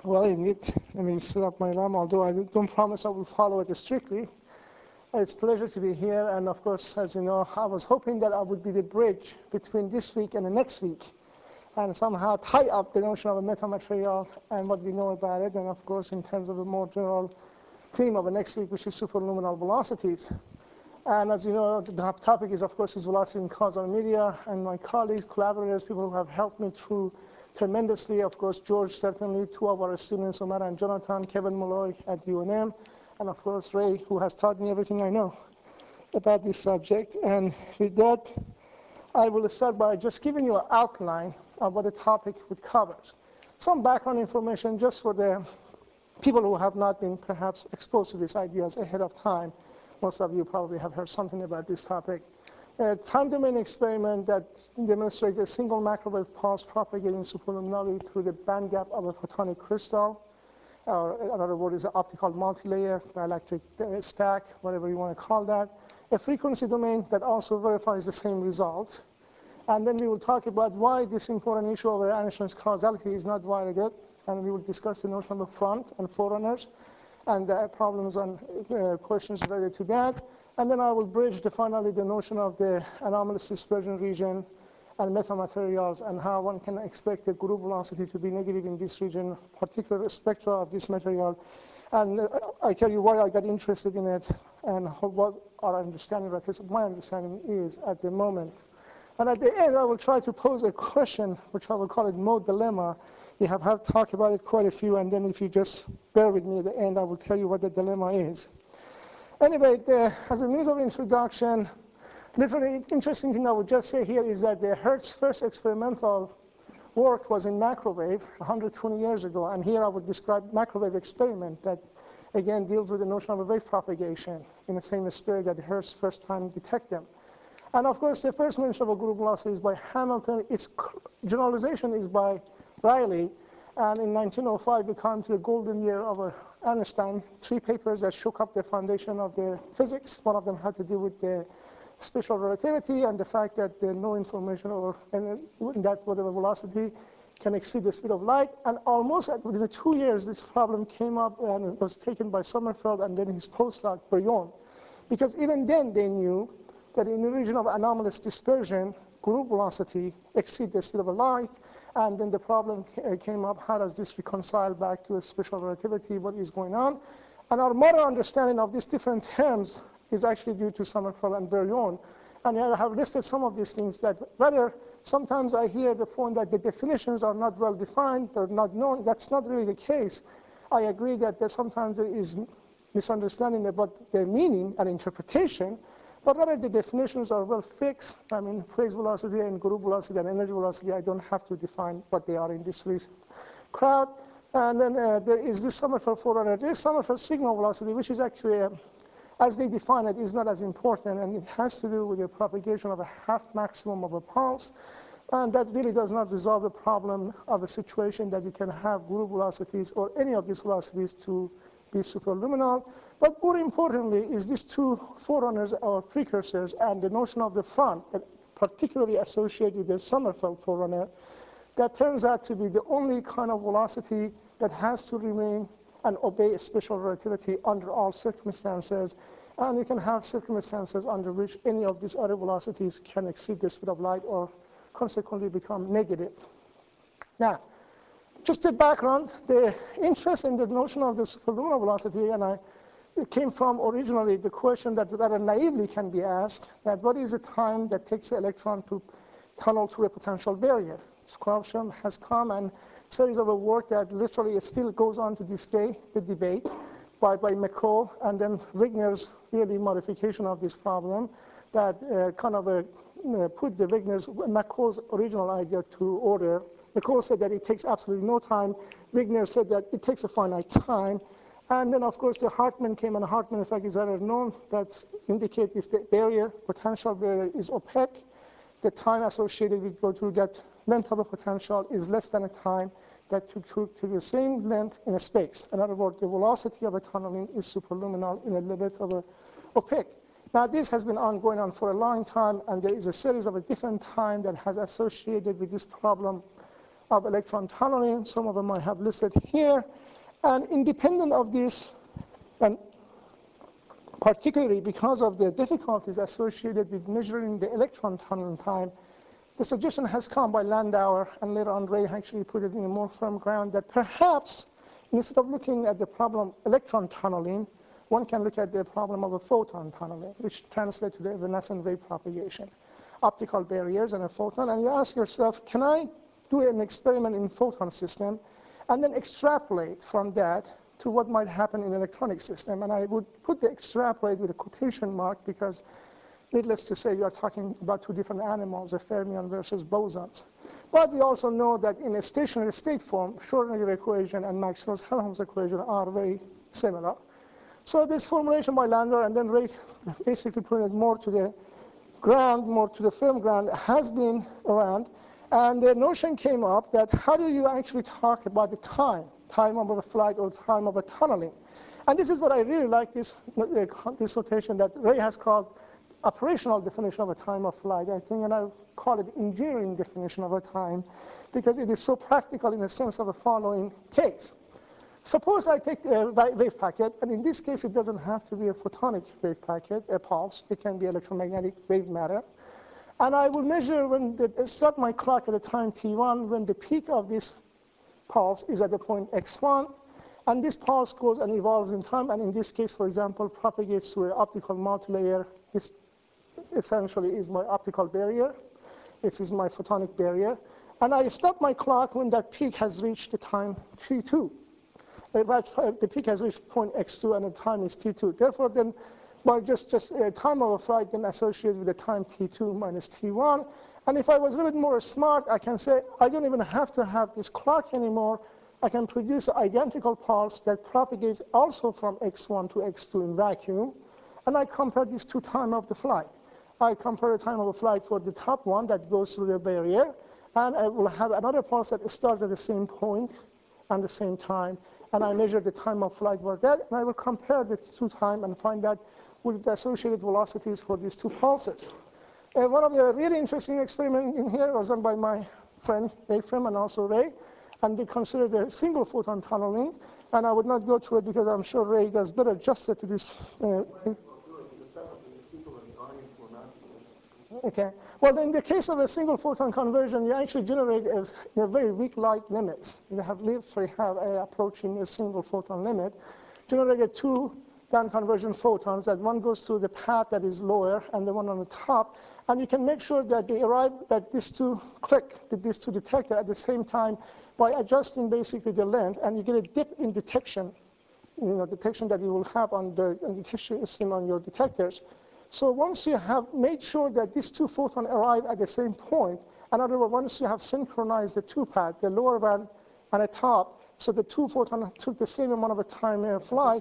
Well, indeed, let me set up my alarm, although I don't promise I will follow it strictly. It's a pleasure to be here, and of course, as you know, I was hoping that I would be the bridge between this week and the next week, and somehow tie up the notion of a metamaterial and what we know about it, and of course, in terms of a more general theme of the next week, which is superluminal velocities. And as you know, the topic is, of course, is velocity in causal media, and my colleagues, collaborators, people who have helped me through tremendously. Of course, George, certainly, two of our students, Omar and Jonathan, Kevin Malloy at UNM, and of course, Ray, who has taught me everything I know about this subject. And with that, I will start by just giving you an outline of what the topic would cover. Some background information just for the people who have not been perhaps exposed to these ideas ahead of time. Most of you probably have heard something about this topic. A time domain experiment that demonstrates a single microwave pulse propagating superluminally through the band gap of a photonic crystal, or in other words, an optical multilayer, dielectric stack, whatever you want to call that. A frequency domain that also verifies the same result. And then we will talk about why this important issue of Einstein's causality is not violated. And we will discuss the notion of the front and forerunners and the problems and questions related to that. And then I will bridge finally the notion of the anomalous dispersion region and metamaterials and how one can expect the group velocity to be negative in this region, particular spectra of this material. And I tell you why I got interested in it and what our understanding, or at least my understanding, is at the moment. And at the end, I will try to pose a question, which I will call it mode dilemma. We have talked about it quite a few, and then if you just bear with me at the end, I will tell you what the dilemma is. Anyway, as a means of introduction, literally interesting thing I would just say here is that the Hertz first experimental work was in microwave 120 years ago, and here I would describe microwave experiment that again deals with the notion of a wave propagation in the same spirit that Hertz first time detected them. And of course, the first mention of a group velocity is by Hamilton. Its generalization is by Rayleigh, and in 1905 we come to the golden year of Einstein, three papers that shook up the foundation of the physics. One of them had to do with the special relativity and the fact that there no information over that whatever velocity can exceed the speed of light. And almost within 2 years, this problem came up and it was taken by Sommerfeld and then his postdoc, Brion. Because even then they knew that in the region of anomalous dispersion, group velocity exceeds the speed of light. And then the problem came up, how does this reconcile back to a special relativity, what is going on? And our modern understanding of these different terms is actually due to Sommerfeld and Brion. And I have listed some of these things that rather, sometimes I hear the point that the definitions are not well defined, they're not known. That's not really the case. I agree that sometimes there is misunderstanding about their meaning and interpretation, but rather the definitions are well fixed. I mean, phase velocity and group velocity and energy velocity, I don't have to define what they are in this crowd. And then there is this Sommerfeld forerunner. There is Sommerfeld signal velocity, which is actually, as they define it, is not as important, and it has to do with the propagation of a half maximum of a pulse. And that really does not resolve the problem of a situation that you can have group velocities or any of these velocities to be superluminal. But more importantly is these two forerunners or precursors and the notion of the front, that particularly associated with the Sommerfeld forerunner, that turns out to be the only kind of velocity that has to remain and obey special relativity under all circumstances. And you can have circumstances under which any of these other velocities can exceed the speed of light or consequently become negative. Now, just a background, the interest in the notion of the superluminal velocity, and it came from originally the question that rather naively can be asked, that what is the time that takes the electron to tunnel through a potential barrier? This question has come, and a series of a work that literally it still goes on to this day, the debate by McCall, and then Wigner's really modification of this problem that put the McCall's original idea to order. McCall said that it takes absolutely no time. Wigner said that it takes a finite time. And then, of course, the Hartmann came, and the Hartmann effect is rather known. That indicates if the barrier, potential barrier, is opaque, the time associated with go to that length of a potential is less than a time that took to the same length in a space. In other words, the velocity of a tunneling is superluminal in a limit of a opaque. Now, this has been going on for a long time, and there is a series of a different time that has associated with this problem of electron tunneling. Some of them I have listed here. And independent of this, and particularly because of the difficulties associated with measuring the electron tunneling time, the suggestion has come by Landauer, and later on Ray actually put it in a more firm ground, that perhaps instead of looking at the problem of electron tunneling, one can look at the problem of a photon tunneling, which translates to the evanescent wave propagation. Optical barriers and a photon, and you ask yourself, can I do an experiment in photon system and then extrapolate from that to what might happen in electronic system? And I would put the extrapolate with a quotation mark, because needless to say, we are talking about two different animals, a fermion versus bosons. But we also know that in a stationary state form, Schrödinger equation and Maxwell's Helmholtz equation are very similar. So this formulation by Landauer, and then Ray basically put it more to the ground, more to the firm ground, has been around. And the notion came up that how do you actually talk about the time of a flight or time of a tunneling? And this is what I really like, this notation that Ray has called operational definition of a time of flight, I think, and I call it engineering definition of a time, because it is so practical in the sense of the following case. Suppose I take a wave packet, and in this case it doesn't have to be a photonic wave packet, a pulse, it can be electromagnetic wave matter. And I will measure start my clock at the time t1 when the peak of this pulse is at the point x1, and this pulse goes and evolves in time, and in this case, for example, propagates through an optical multilayer. This essentially is my optical barrier. This is my photonic barrier. And I stop my clock when that peak has reached the time t2. The peak has reached point x2, and the time is t2. Therefore, then, by just time of a flight then associated with the time t2 minus t1. And if I was a little bit more smart, I can say I don't even have to have this clock anymore. I can produce an identical pulse that propagates also from x1 to x2 in vacuum. And I compare these two times of the flight. I compare the time of the flight for the top one that goes through the barrier, and I will have another pulse that starts at the same point and the same time. And I measure the time of flight for that, and I will compare the two times and find out with the associated velocities for these two pulses. And one of the really interesting experiments in here was done by my friend Ephraim and also Ray, and they considered a single photon tunneling. And I would not go through it because I'm sure Ray does better justice to this. Okay. Well, in the case of a single photon conversion, you actually generate a very weak light limit. You have approaching a single photon limit, generated two band conversion photons, that one goes through the path that is lower and the one on the top. And you can make sure that they arrive at these two these two detectors at the same time by adjusting basically the length, and you get a dip in detection, detection that you will have on the detection system on your detectors. So once you have made sure that these two photons arrive at the same point, in other words, once you have synchronized the two paths, the lower band and the top, so the two photons took the same amount of a time flight.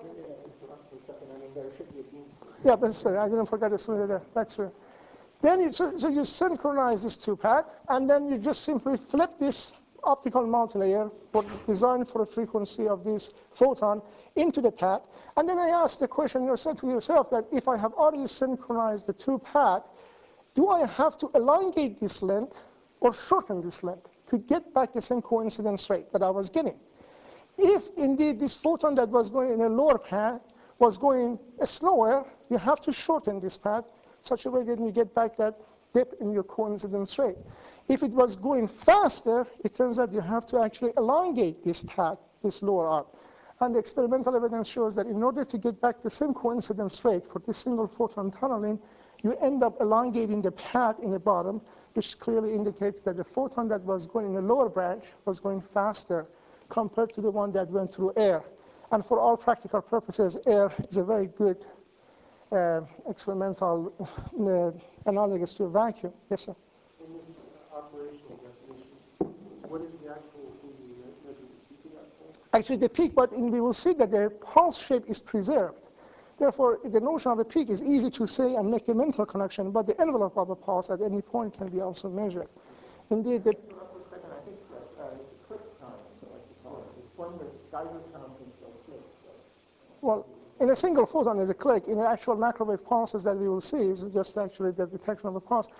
Yeah, but sorry, I didn't forget this one there. That's true. Then you synchronize these two paths, and then you just simply flip this optical multilayer designed for the frequency of this photon into the path. And then I ask the question yourself to yourself that if I have already synchronized the two paths, do I have to elongate this length or shorten this length to get back the same coincidence rate that I was getting? If indeed this photon that was going in a lower path was going slower, you have to shorten this path such a way that you get back that dip in your coincidence rate. If it was going faster, it turns out you have to actually elongate this path, this lower arc. And the experimental evidence shows that in order to get back the same coincidence rate for this single photon tunneling, you end up elongating the path in the bottom, which clearly indicates that the photon that was going in the lower branch was going faster compared to the one that went through air. And for all practical purposes, air is a very good experimental analogous to a vacuum. Yes, sir? In this operational definition, what is the actual thing you measure the peak of that pulse? Actually, the peak, but we will see that the pulse shape is preserved. Therefore, the notion of a peak is easy to say and make a mental connection, but the envelope of a pulse at any point can be also measured. Indeed, I think it's click time, so like you call it. It's when the Geiger constant still clicks. well, in a single photon is a click. In the actual microwave pulses that we will see is just actually the detection of a pulse.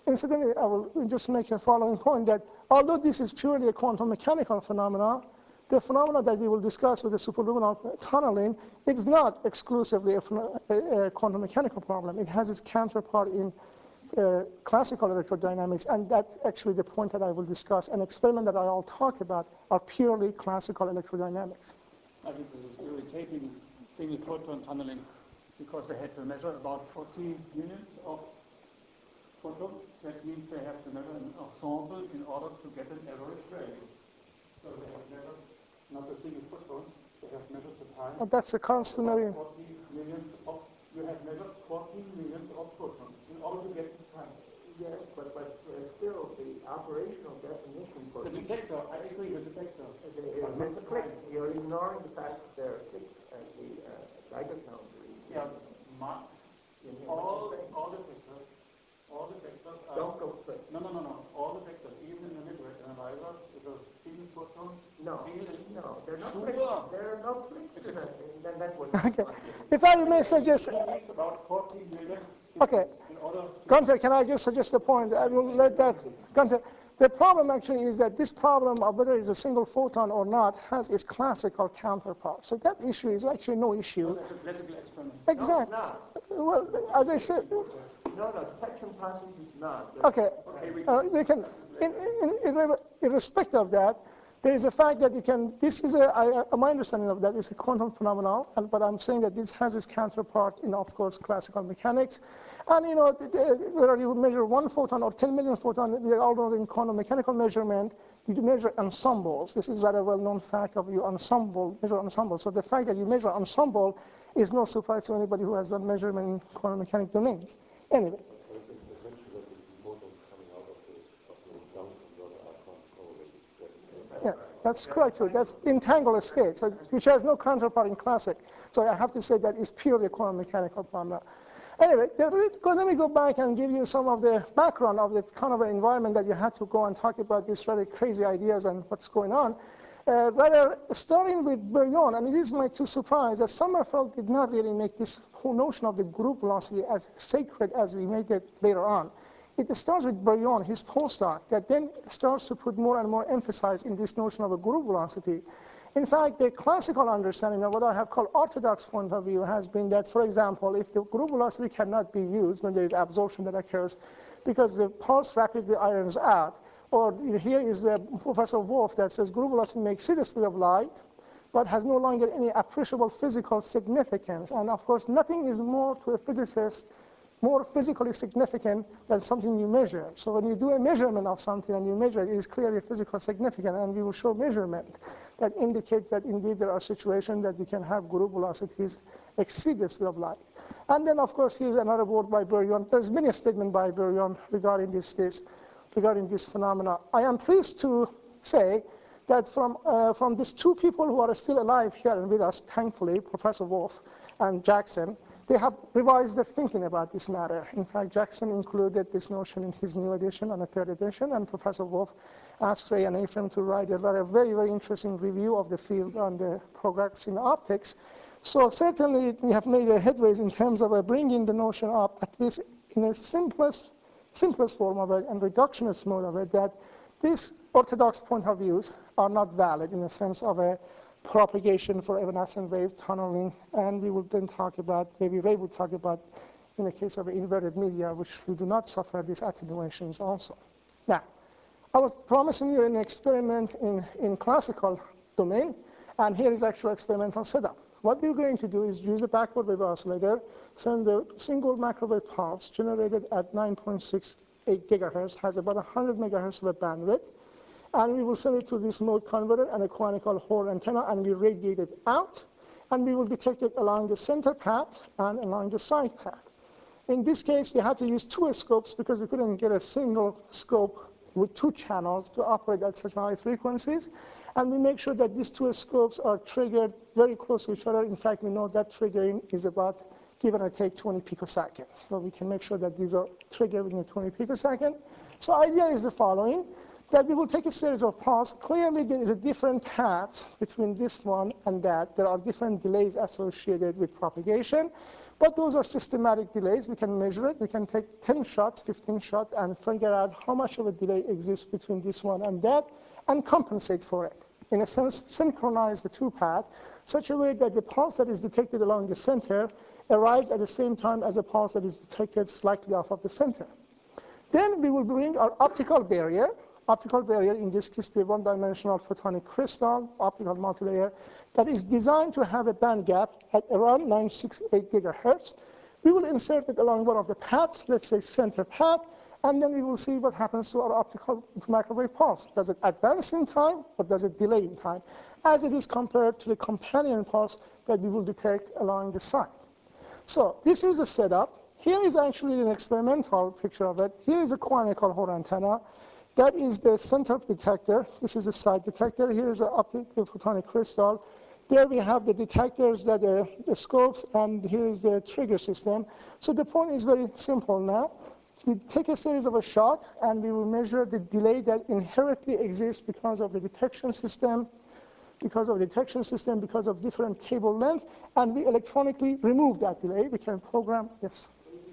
Incidentally, I will just make a following point that although this is purely a quantum mechanical phenomena, the phenomena that we will discuss with the superluminal tunneling, it's not exclusively a quantum mechanical problem. It has its counterpart in classical electrodynamics, and that's actually the point that I will discuss. An experiment that I'll talk about are purely classical electrodynamics. I think this is irritating single photon tunneling because they had to measure about 40 units of photons. That means they have to measure an ensemble in order to get an average value. So they have measured not a single photon, they have measured the time. But that's a customary. 40 millions of, you have measured 14 millions of photons in order to get the time. Yes, but still, the operational definition for The detector, I agree with the detector. With the click, you're ignoring the fact that there are six gigasounds. Yeah, all the vectors are... Don't go click. No. All the vectors, even in the midway analyzer, is a single photon. No, there are no Sure. clicks. There are no clicks. Then that's what. Okay. If I may suggest. It's about 14 million. Okay. Gunther, can I just suggest a point? I will let that. Gunther, the problem actually is that this problem of whether it's a single photon or not has its classical counterpart. So that issue is actually no issue. That's a classical experiment. Exactly. No, Well, as I said. no, detection process is not. Okay. We can, irrespective of that, there is a fact that you can, this is my understanding of that is a quantum phenomenon, but I'm saying that this has its counterpart in, of course, classical mechanics. And, whether you measure 1 photon or 10 million photons, we all know in quantum mechanical measurement, you measure ensembles. This is rather well-known fact of you measure ensemble. So the fact that you measure ensemble is no surprise to anybody who has done measurement in quantum mechanic domains. Anyway. Yeah, that's quite true. That's entangled state, so, which has no counterpart in classic. So I have to say that is purely a quantum mechanical problem. Anyway, let me go back and give you some of the background of the kind of environment that you had to go and talk about these really crazy ideas and what's going on. Rather, starting with Baryon, and it is my true surprise that Sommerfeld did not really make this whole notion of the group velocity as sacred as we made it later on. It starts with Baryon, his postdoc, that then starts to put more and more emphasis in this notion of a group velocity. In fact, the classical understanding of what I have called orthodox point of view has been that, for example, if the group velocity cannot be used when there is absorption that occurs because the pulse rapidly irons out, or here is Professor Wolf that says group velocity may exceed the speed of light, but has no longer any appreciable physical significance. And of course, nothing is more to a physicist more physically significant than something you measure. So when you do a measurement of something and you measure it, it is clearly physically significant, and we will show measurement that indicates that indeed there are situations that you can have group velocities exceed the speed of light. And then, of course, here's another word by Baryon. There's many statements by Baryon regarding this phenomena. I am pleased to say that from these two people who are still alive here and with us, thankfully, Professor Wolf and Jackson, they have revised their thinking about this matter. In fact, Jackson included this notion in his new edition, on the third edition, and Professor Wolf asked Ray and Ephraim to write a very, very interesting review of the field on the progress in optics. So certainly we have made a headways in terms of bringing the notion up, at least in a simplest form of it and reductionist mode of it, that these orthodox point of views are not valid in the sense of a propagation for evanescent wave tunneling, and we will then talk about, maybe Ray will talk about, in the case of inverted media, which we do not suffer these attenuations also. Now, I was promising you an experiment in classical domain, and here is actual experimental setup. What we're going to do is use a backward wave oscillator, send a single microwave pulse generated at 9.68 gigahertz, has about 100 megahertz of a bandwidth, and we will send it to this mode converter and a conical Hall antenna, and we radiate it out, and we will detect it along the center path and along the side path. In this case, we had to use two scopes because we couldn't get a single scope with two channels to operate at such high frequencies. And we make sure that these two scopes are triggered very close to each other. In fact, we know that triggering is about, give or take, 20 picoseconds. So we can make sure that these are triggered within 20 picoseconds. So idea is the following, that we will take a series of pulses. Clearly, there is a different path between this one and that. There are different delays associated with propagation. But those are systematic delays. We can measure it. We can take 10 shots, 15 shots, and figure out how much of a delay exists between this one and that, and compensate for it. In a sense, synchronize the two paths, such a way that the pulse that is detected along the center arrives at the same time as a pulse that is detected slightly off of the center. Then we will bring our optical barrier. Optical barrier, in this case, be a one-dimensional photonic crystal, optical multilayer, that is designed to have a band gap at around 968 gigahertz. We will insert it along one of the paths, let's say center path, and then we will see what happens to our optical to microwave pulse. Does it advance in time, or does it delay in time, as it is compared to the companion pulse that we will detect along the side. So this is a setup. Here is actually an experimental picture of it. Here is a conical Hore antenna. That is the center detector. This is a side detector. Here is an optical photonic crystal. There we have the detectors, that the scopes, and here is the trigger system. So the point is very simple now. We take a series of a shot, and we will measure the delay that inherently exists because of the detection system, because of different cable length, and we electronically remove that delay. We can program, yes?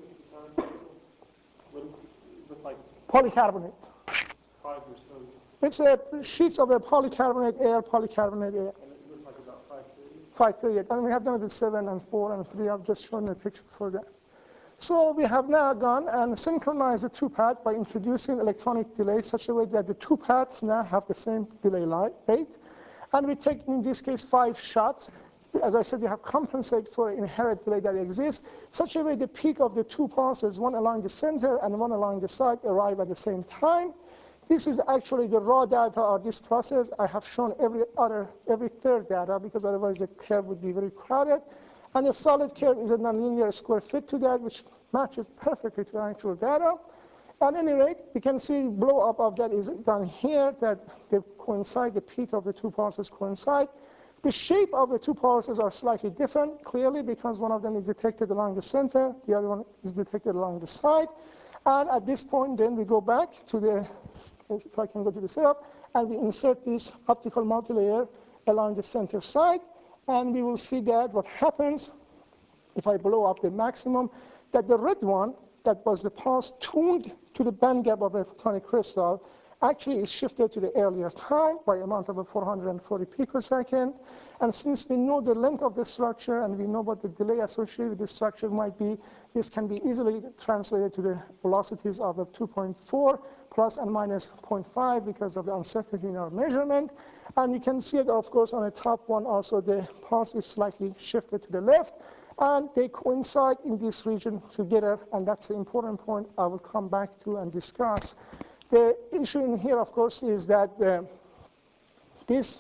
Polycarbonate. It's sheets of a polycarbonate air. And it looks like about 5 5 period. And we have done it with 7 and 4 and 3. I've just shown a picture for that. So we have now gone and synchronized the two paths by introducing electronic delay such a way that the two paths now have the same delay rate. And we take, in this case, 5 shots. As I said, you have compensate for inherent delay that exists, such a way the peak of the two pulses, one along the center and one along the side, arrive at the same time. This is actually the raw data of this process. I have shown every third data, because otherwise the curve would be very crowded. And the solid curve is a nonlinear square fit to that, which matches perfectly to actual data. At any rate, we can see blow up of that is done here, that they coincide, the peak of the two pulses coincide. The shape of the two pulses are slightly different, clearly, because one of them is detected along the center, the other one is detected along the side. And at this point, then we go back to the, if I can go to the setup, and we insert this optical multilayer along the center side, and we will see that what happens if I blow up the maximum, that the red one, that was the pulse tuned to the band gap of a photonic crystal, actually is shifted to the earlier time by amount of 440 picosecond. And since we know the length of the structure and we know what the delay associated with the structure might be, this can be easily translated to the velocities of 2.4 plus and minus 0.5 because of the uncertainty in our measurement. And you can see it, of course, on the top one also, the pulse is slightly shifted to the left. And they coincide in this region together, and that's the important point I will come back to and discuss. The issue in here, of course, is that this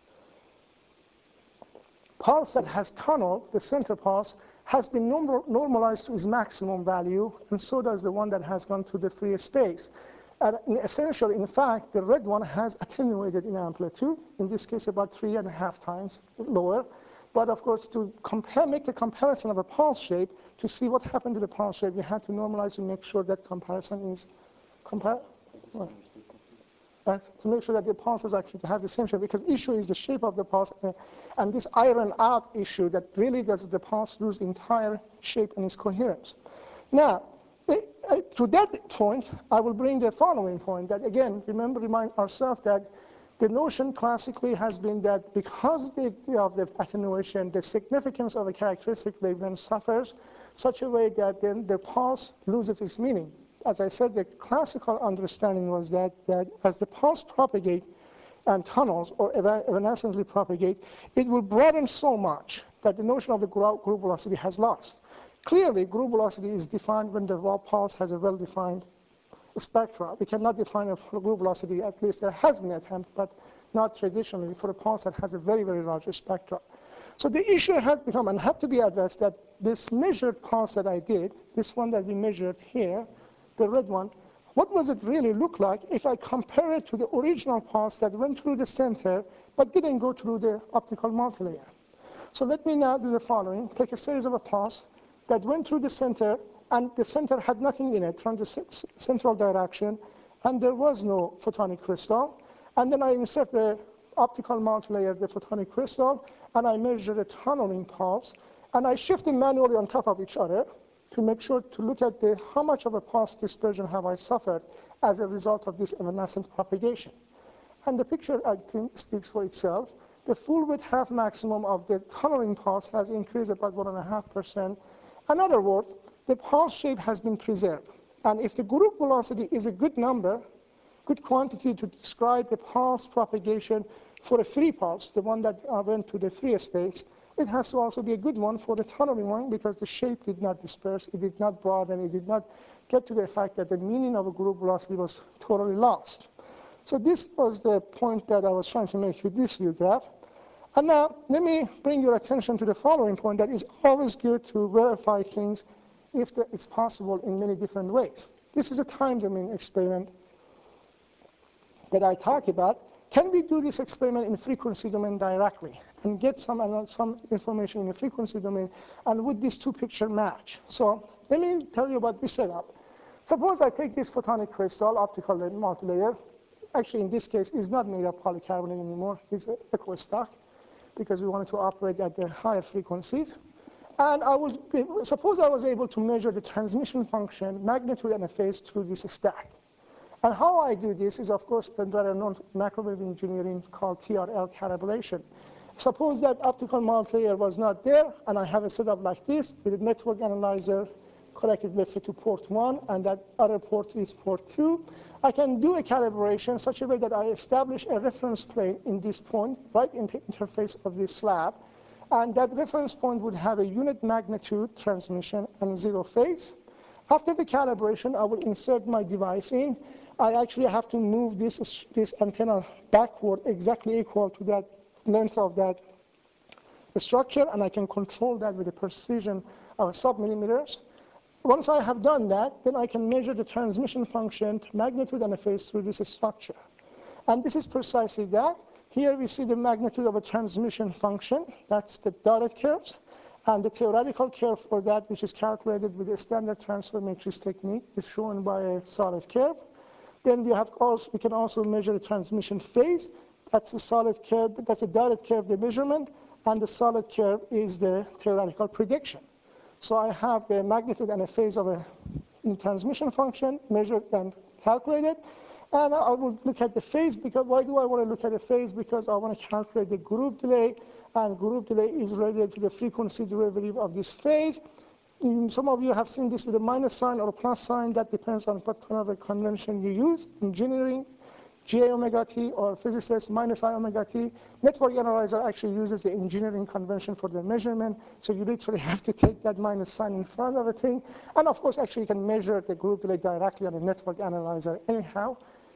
pulse that has tunneled, the center pulse, has been normalized to its maximum value, and so does the one that has gone to the free space. And essentially, in fact, the red one has attenuated in amplitude, in this case about 3.5 times lower. But of course, to make a comparison of a pulse shape, to see what happened to the pulse shape, you had to normalize to make sure that comparison is to make sure that the pulses actually have the same shape, because the issue is the shape of the pulse, and this iron out issue that really does the pulse lose entire shape and its coherence. Now, to that point, I will bring the following point, that again, remind ourselves that the notion classically has been that because of the attenuation, the significance of a characteristic wavelength suffers such a way that then the pulse loses its meaning. As I said, the classical understanding was that as the pulse propagates and tunnels or evanescently propagate, it will broaden so much that the notion of the group velocity has lost. Clearly, group velocity is defined when the pulse has a well-defined spectra. We cannot define a group velocity, at least there has been an attempt, but not traditionally, for a pulse that has a very, very large spectra. So the issue has become and had to be addressed that this measured pulse that I did, this one that we measured here, the red one, what does it really look like if I compare it to the original pulse that went through the center but didn't go through the optical multilayer? So let me now do the following. Take a series of a pulse that went through the center, and the center had nothing in it from the central direction, and there was no photonic crystal. And then I insert the optical multilayer, the photonic crystal, and I measure the tunneling pulse. And I shift them manually on top of each other to make sure to look at how much of a pulse dispersion have I suffered as a result of this evanescent propagation. And the picture, I think, speaks for itself. The full width half maximum of the tunneling pulse has increased about 1.5%. In other words, the pulse shape has been preserved. And if the group velocity is a good number, good quantity to describe the pulse propagation for a free pulse, the one that went to the free space, it has to also be a good one for the tunneling one because the shape did not disperse, it did not broaden, it did not get to the fact that the meaning of a group velocity was totally lost. So this was the point that I was trying to make with this view graph. And now let me bring your attention to the following point that is always good to verify things if it's possible in many different ways. This is a time domain experiment that I talk about. Can we do this experiment in frequency domain directly and get some information in the frequency domain, and would these two pictures match? So let me tell you about this setup. Suppose I take this photonic crystal, optical multilayer. Actually, in this case, it's not made of polycarbonate anymore. It's EcoStack because we wanted to operate at the higher frequencies. And suppose I was able to measure the transmission function, magnitude, and a phase through this stack. And how I do this is, of course, a well-known microwave engineering called TRL calibration. Suppose that optical multilayer was not there, and I have a setup like this with a network analyzer connected, let's say, to port 1, and that other port is port 2. I can do a calibration such a way that I establish a reference plane in this point, right in the interface of this slab. And that reference point would have a unit magnitude transmission and 0 phase. After the calibration, I will insert my device in. I actually have to move this antenna backward exactly equal to that length of that structure, and I can control that with a precision of sub-millimeters. Once I have done that, then I can measure the transmission function, magnitude, and a phase through this structure. And this is precisely that. Here we see the magnitude of a transmission function. That's the dotted curves. And the theoretical curve for that, which is calculated with a standard transfer matrix technique, is shown by a solid curve. Then we can also measure the transmission phase. That's the solid curve, that's a dotted curve, the measurement, and the solid curve is the theoretical prediction. So I have the magnitude and a phase of a transmission function measured and calculated. And I will look at the phase, because why do I want to look at the phase? Because I want to calculate the group delay, and group delay is related to the frequency derivative of this phase. Some of you have seen this with a minus sign or a plus sign. That depends on what kind of a convention you use. Engineering, J omega t, or physicists, minus I omega t. Network analyzer actually uses the engineering convention for the measurement. So you literally have to take that minus sign in front of a thing. And of course, actually, you can measure the group delay directly on the network analyzer anyhow.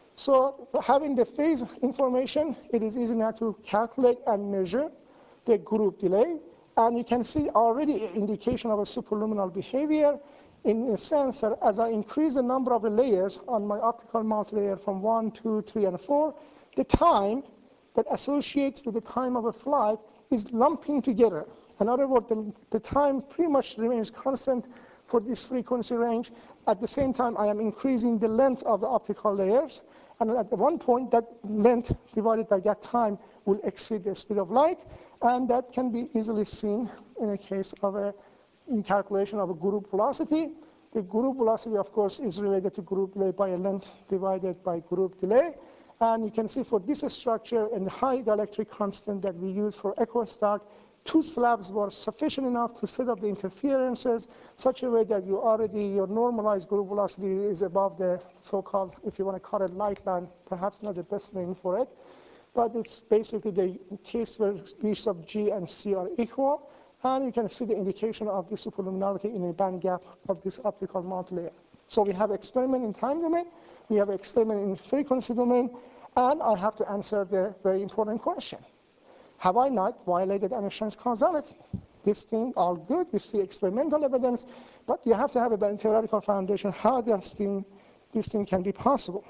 So having the phase information, it is easy now to calculate and measure the group delay. And you can see already an indication of a superluminal behavior in a sense that as I increase the number of the layers on my optical multilayer from 1, 2, 3, and 4, the time that associates with the time of a flight is lumping together. In other words, the time pretty much remains constant for this frequency range. At the same time, I am increasing the length of the optical layers. And at one point, that length divided by that time will exceed the speed of light. And that can be easily seen in a case of in calculation of a group velocity. The group velocity, of course, is related to group delay by a length divided by group delay. And you can see for this structure and the high dielectric constant that we use for EcoStack, 2 slabs were sufficient enough to set up the interferences such a way that your normalized group velocity is above the so-called, if you want to call it light line, perhaps not the best name for it. But it's basically the case where B sub G and C are equal. And you can see the indication of the superluminality in a band gap of this optical multilayer. So we have experiment in time domain, we have experiment in frequency domain, and I have to answer the very important question. Have I not violated Einstein's causality? This thing, all good, you see experimental evidence, but you have to have a theoretical foundation how this thing can be possible.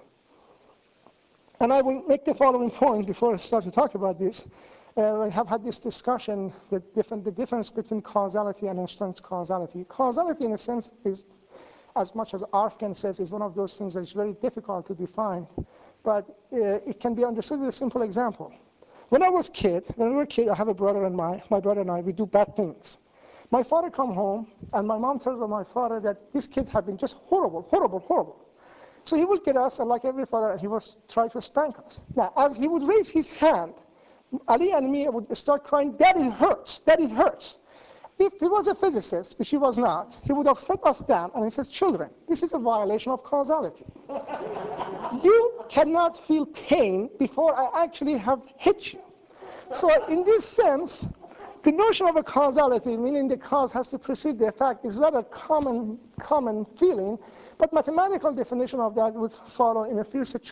And I will make the following point before I start to talk about this. I have had this discussion, the difference between causality and Einstein's causality. Causality, in a sense, is, as much as Arfken says, is one of those things that is very difficult to define. But it can be understood with a simple example. When we were a kid, I have a brother and my brother and I, we do bad things. My father come home, and my mom tells my father that these kids have been just horrible, horrible, horrible. So he would get us, and like every father, he was trying to spank us. Now, as he would raise his hand, Ali and me would start crying, "That it hurts, that it hurts." If he was a physicist, which he was not, he would have set us down and he says, "Children, this is a violation of causality. You cannot feel pain before I actually have hit you." So in this sense, the notion of a causality, meaning the cause has to precede the effect, is not a common feeling, but mathematical definition of that would follow in a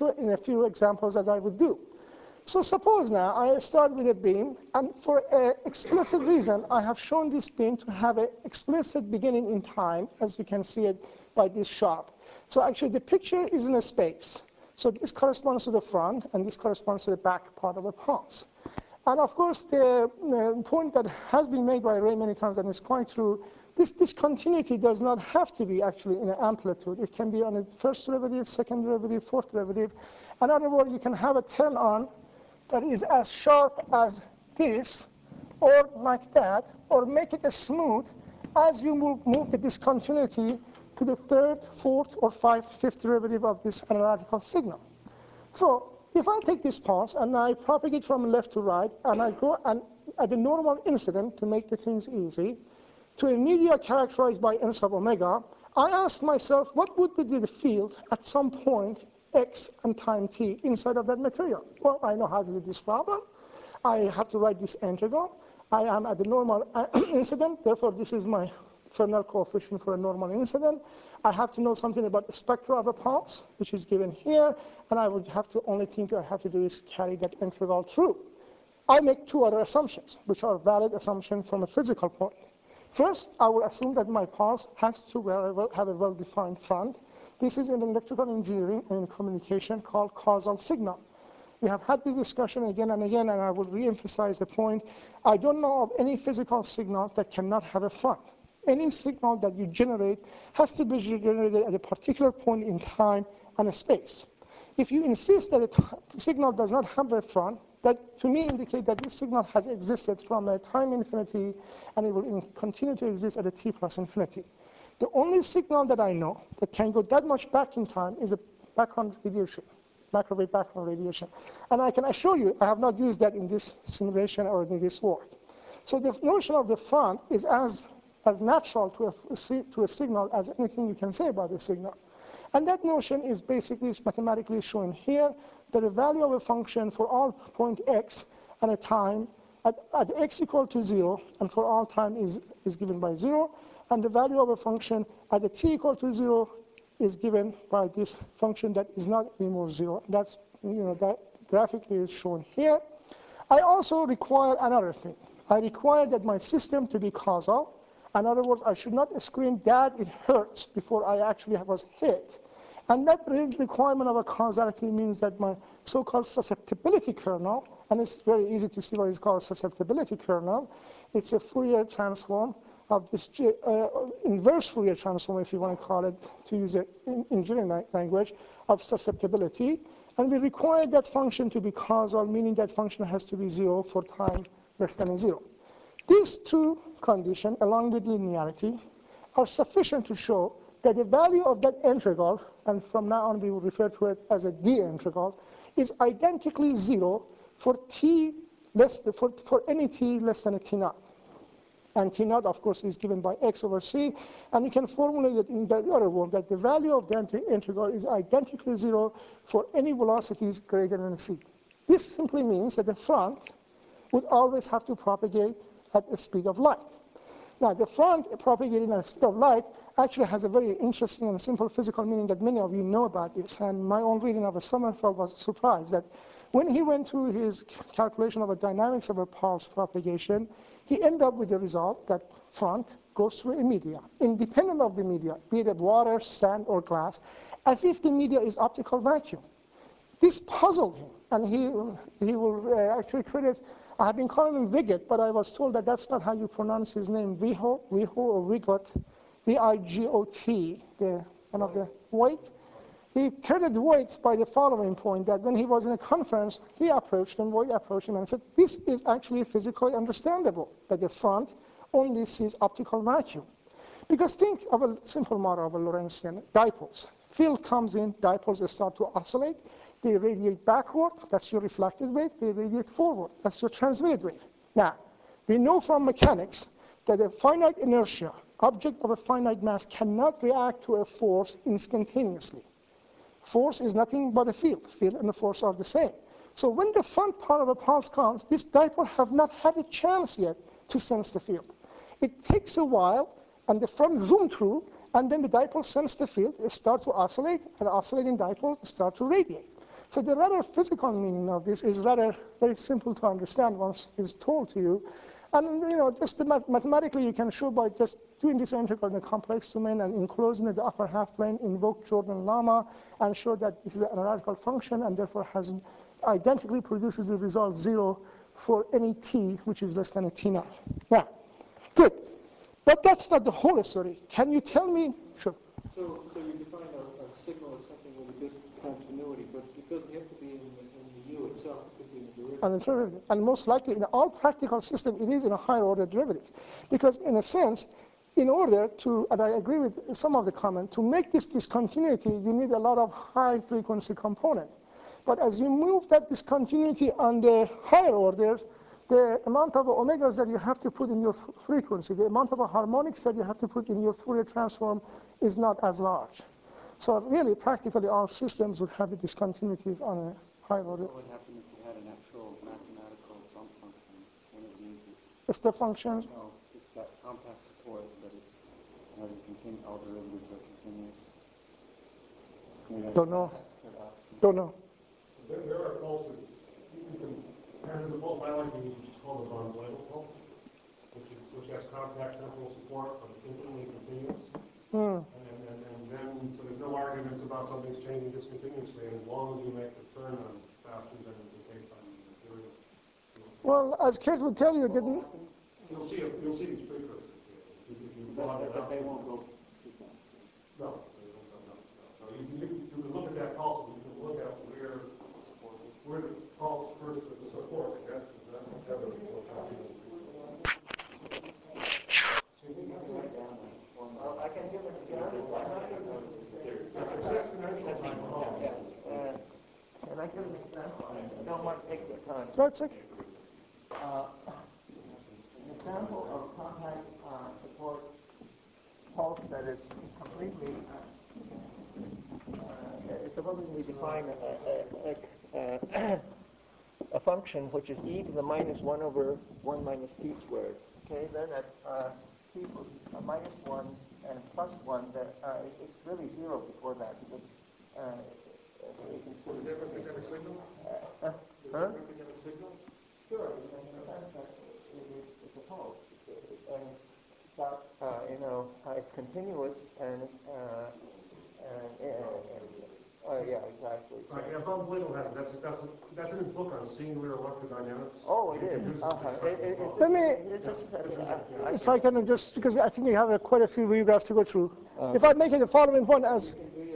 few examples, as I would do. So suppose now I start with a beam, and for an explicit reason, I have shown this beam to have an explicit beginning in time, as you can see it by this sharp. So actually the picture is in a space. So this corresponds to the front, and this corresponds to the back part of the pulse. And of course, the point that has been made by Ray many times, and is quite true, this discontinuity does not have to be actually in an amplitude. It can be on a first derivative, second derivative, fourth derivative. In other words, you can have a turn on that is as sharp as this, or like that, or make it as smooth as you move the discontinuity to the third, fourth, or fifth derivative of this analytical signal. So if I take this pulse and I propagate from left to right, and I go and at the normal incident, to make the things easy, to a media characterized by n sub omega, I ask myself, what would be the field at some point x and time t inside of that material? Well, I know how to do this problem. I have to write this integral. I am at the normal incident, therefore this is my Fresnel coefficient for a normal incident. I have to know something about the spectra of a pulse, which is given here, and I would have to, only thing I have to do is carry that integral through. I make two other assumptions, which are valid assumptions from a physical point. First, I will assume that my pulse has to have a well-defined front. This is in electrical engineering and in communication called causal signal. We have had this discussion again and again, and I will re-emphasize the point. I don't know of any physical signal that cannot have a front. Any signal that you generate has to be generated at a particular point in time and a space. If you insist that a signal does not have a front, that to me indicate that this signal has existed from a time infinity, and it will continue to exist at a t plus infinity. The only signal that I know that can go that much back in time is a background radiation, microwave background radiation. And I can assure you, I have not used that in this simulation or in this work. So the notion of the front is as natural to a signal as anything you can say about a signal. And that notion is basically mathematically shown here, that the value of a function for all point x at a time, at x equal to 0, and for all time is given by 0, and the value of a function at a t equal to 0 is given by this function that is not anymore 0. That's, that graphically is shown here. I also require another thing. I require that my system to be causal. In other words, I should not scream, "Dad, it hurts," before I actually was hit. And that requirement of a causality means that my so-called susceptibility kernel, and it's very easy to see what is called susceptibility kernel. It's a Fourier transform of this inverse Fourier transform, if you want to call it, to use an engineering language, of susceptibility. And we require that function to be causal, meaning that function has to be 0 for time less than 0. These two conditions, along with linearity, are sufficient to show that the value of that integral, and from now on we will refer to it as a d integral, is identically 0 for for any t less than a t naught. And t naught, of course, is given by x over c, and you can formulate it in the other word, that the value of the integral is identically 0 for any velocities greater than c. This simply means that the front would always have to propagate at the speed of light. Now, the front propagating at the speed of light actually has a very interesting and simple physical meaning that many of you know about this. And my own reading of Sommerfeld was surprised that when he went through his calculation of the dynamics of a pulse propagation, he ended up with the result that front goes through a media, independent of the media, be it water, sand, or glass, as if the media is optical vacuum. This puzzled him, and he will actually credit. I have been calling him Vigot, but I was told that that's not how you pronounce his name. Viho or Vigot, V-I-G-O-T, one of the Voigt. He credited Voigt by the following point, that when he was in a conference, he approached him, Voigt approached him and said, "This is actually physically understandable, that the front only sees optical vacuum. Because think of a simple model of a Lorentzian dipoles. Field comes in, dipoles start to oscillate. They radiate backward, that's your reflected wave. They radiate forward, that's your transmitted wave. Now, we know from mechanics that a finite inertia, object of a finite mass, cannot react to a force instantaneously. Force is nothing but a field. Field and the force are the same. So when the front part of a pulse comes, this dipole have not had a chance yet to sense the field. It takes a while, and the front zoom through, and then the dipole sense the field, it start to oscillate, and oscillating dipoles start to radiate. So the rather physical meaning of this is rather very simple to understand once it's told to you. And just mathematically you can show by just doing this integral in the complex domain and enclosing the upper half plane, invoke Jordan-Lama, and show that this is an analytical function and therefore identically produces the result 0 for any t which is less than a t naught. Now, good. But that's not the whole story. Can you tell me? Sure. So you define a signal as something with a discontinuity, but it doesn't have to be in the U itself. It could be in the derivative. And most likely in all practical systems, it is in a higher order derivative. Because in a sense, in order to, and I agree with some of the comment, to make this discontinuity, you need a lot of high frequency component. But as you move that discontinuity on the higher orders, the amount of omegas that you have to put in your frequency, the amount of harmonics that you have to put in your Fourier transform is not as large. So really, practically all systems would have the discontinuities on a higher order. What would happen if you had an actual mathematical trunk function, one of these? A step function? No, it's got compact support, but it has all derivatives are continuous. Don't know. Don't know. There are pulses. There's a pulse I like to use, which is called the von Weyl pulse, which has compact temporal support, but it's infinitely continuous. And then, so there's no arguments about something's changing discontinuously, and as long as you make the turn on faster than the take on the material. Well, as Kurt would tell you, didn't. You'll see these precursors. But they won't go. No. So you can look at that pulse, and you can look at where the pulse first the support. That's I can give an example. Can I give an example? I don't want to take your time. That's it. An example of compact support pulse that is completely supposedly define a function which is e to the minus 1 over 1 minus t squared. Okay, then at t equals minus 1 and plus 1, it's really 0 before that because you can see. Does that represent a signal? Does that represent a signal? Sure, in a sense that it's a pulse. And it's continuous and yeah, exactly. Right, yeah, von Weyl has it. That's in his book on singular electrodynamics. Oh, it is. Let me, if I can just, because I think you have quite a few regraphs to go through. If I make it the following point as,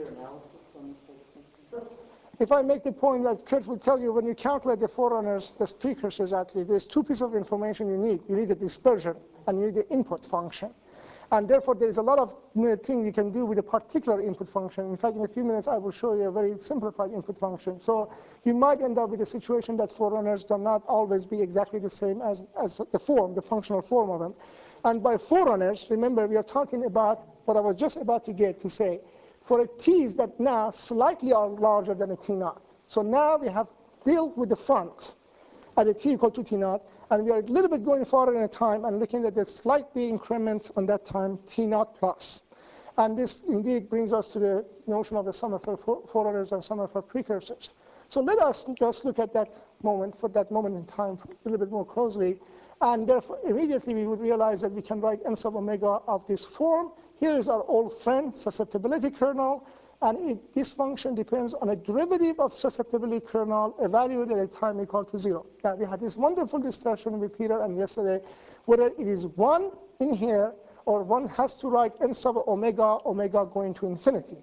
if I make the point that Kurt would tell you, when you calculate the forerunners, the precursors actually, there's two pieces of information you need. You need the dispersion and you need the input function. And therefore, there's a lot of things you can do with a particular input function. In fact, in a few minutes, I will show you a very simplified input function. So you might end up with a situation that forerunners do not always be exactly the same as the form, the functional form of them. And by forerunners, remember, we are talking about what I was just about to get to say. For a t's that now slightly are larger than a t naught. So now we have dealt with the front at a t equal to t naught, and we are a little bit going forward in time and looking at the slightly increment on that time, t naught plus. And this indeed brings us to the notion of the sum of forerunners and sum of precursors. So let us just look at that moment, for that moment in time, a little bit more closely. And therefore, immediately we would realize that we can write n sub omega of this form. Here is our old friend, susceptibility kernel. And this function depends on a derivative of susceptibility kernel evaluated at a time equal to 0. Now, we had this wonderful discussion with Peter and yesterday, whether it is 1 in here or one has to write n sub omega going to infinity.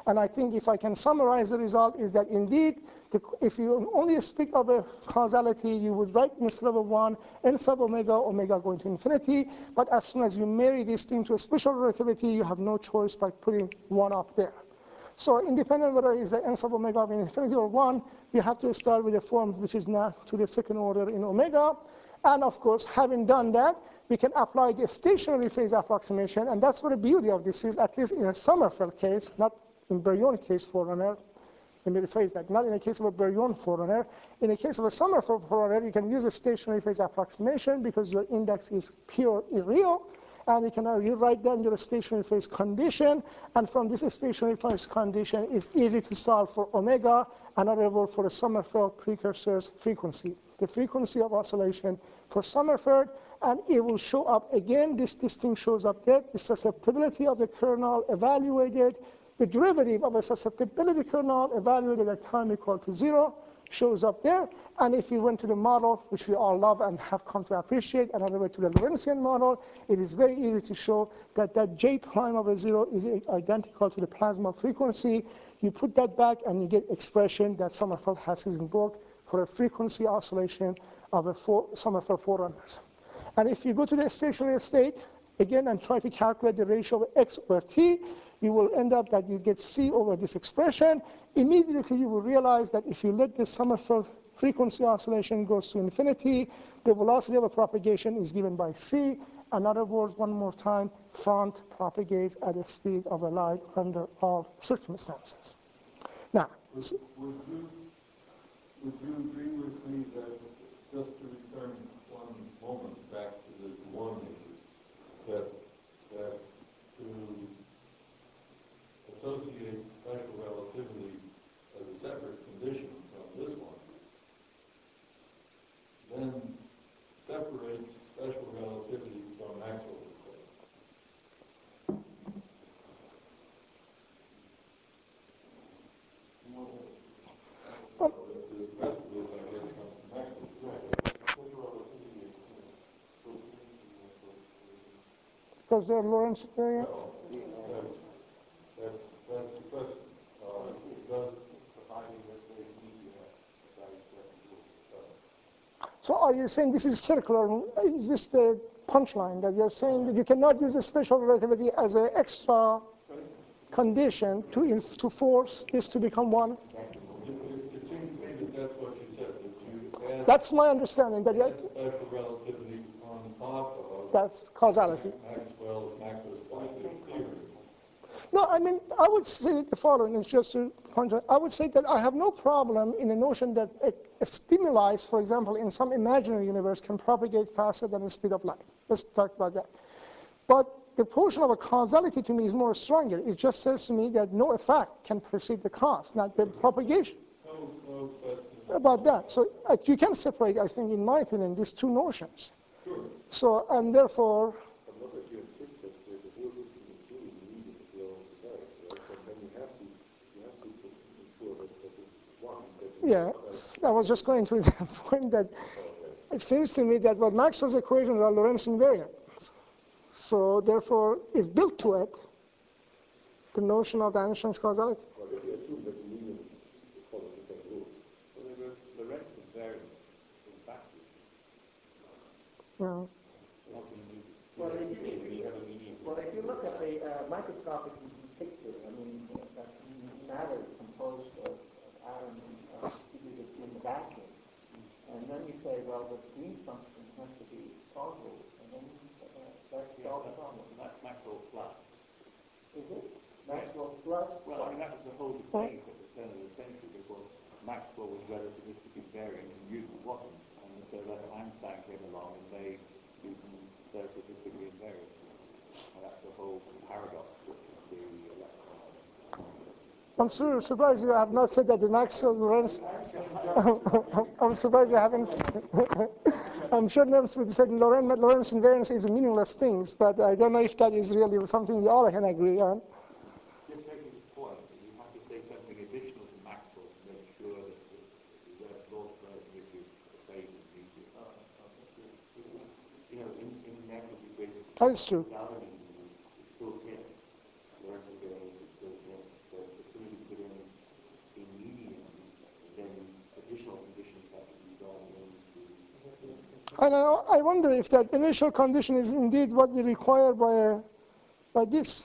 And I think if I can summarize the result is that indeed, if you only speak of a causality, you would write instead of a 1, n sub omega, omega going to infinity. But as soon as you marry this thing to a special relativity, you have no choice by putting 1 up there. So independent whether it's n sub omega of infinity or 1, you have to start with a form which is now to the second order in omega. And of course, having done that, we can apply the stationary phase approximation. And that's what the beauty of this is, at least in a Sommerfeld case, not in Baryon case forerunner. Let me rephrase that. Not in the case of a Baryon forerunner. In the case of a Sommerfeld forerunner, you can use a stationary phase approximation because your index is pure irreal. And you write down your stationary phase condition. And from this stationary phase condition, it's easy to solve for omega, another word for the Sommerfeld precursor's frequency. The frequency of oscillation for Sommerfeld, and it will show up again. This thing shows up there. The susceptibility of the kernel evaluated. The derivative of a susceptibility kernel evaluated at time equal to 0 shows up there. And if you went to the model, which we all love and have come to appreciate, another way to the Lorentzian model, it is very easy to show that that J prime of a 0 is identical to the plasma frequency. You put that back and you get expression that Sommerfeld has invoked for a frequency oscillation of a Sommerfeld forerunners. And if you go to the stationary state, again, and try to calculate the ratio of x over t, you will end up that you get c over this expression. Immediately, you will realize that if you let the Sommerfeld frequency oscillation goes to infinity, the velocity of a propagation is given by c. In other words, one more time, front propagates at the speed of a light under all circumstances. Now, would you agree with me that, just to return one moment back to this one issue, that to associate special relativity as a separate condition from this one, then separates special relativity from Maxwell's equation? Because they're Lorentz invariant? No, that's the question. Does So are you saying this is circular? Is this the punchline that you're saying that you cannot use a special relativity as an extra condition to force this to become 1? it seems to me that that's what you said, that you add That's my understanding. That special relativity on top of that's causality. Maxwell's quantitative theory. No, I mean, I would say the following, is just to point out, I would say that I have no problem in the notion that a stimuli, for example, in some imaginary universe can propagate faster than the speed of light. Let's talk about that. But the portion of a causality to me is more stronger. It just says to me that no effect can precede the cause, not the propagation. No, About that. So you can separate, I think, in my opinion, these two notions. sure. So, and therefore, yeah, I was just going to the point that it seems to me that what Maxwell's equations are Lorentz invariant. So therefore, is built to it the notion of the Einstein's causality. Yeah. Well, if you look at the microscopic picture, I mean, matter is composed of atoms in the vacuum. And then you say, well, the green function has to be soluble, and then that's all the problem. That's Maxwell plus. Is it? Maxwell plus? Well, I mean, that was the whole debate at the turn of the century, because Maxwell was relativistically invariant and Newton wasn't. And so then Einstein came along and made Newton relativistically invariant. And that's the whole paradox of the electron. I'm surprised you have not said that the Maxwell Lorentz. I'm surprised you haven't. I'm sure Lorentz would say Lorentz invariance is a meaningless thing, but I don't know if that is really something we all can agree on. Just making the point that you have to say something additional to Maxwell to make sure that the law of relativity obeys the duty. You know, in natural equations, That is true. Darwin is still here. Lorentz invariance is still here. So as soon as I wonder if that initial condition is indeed what we require by this,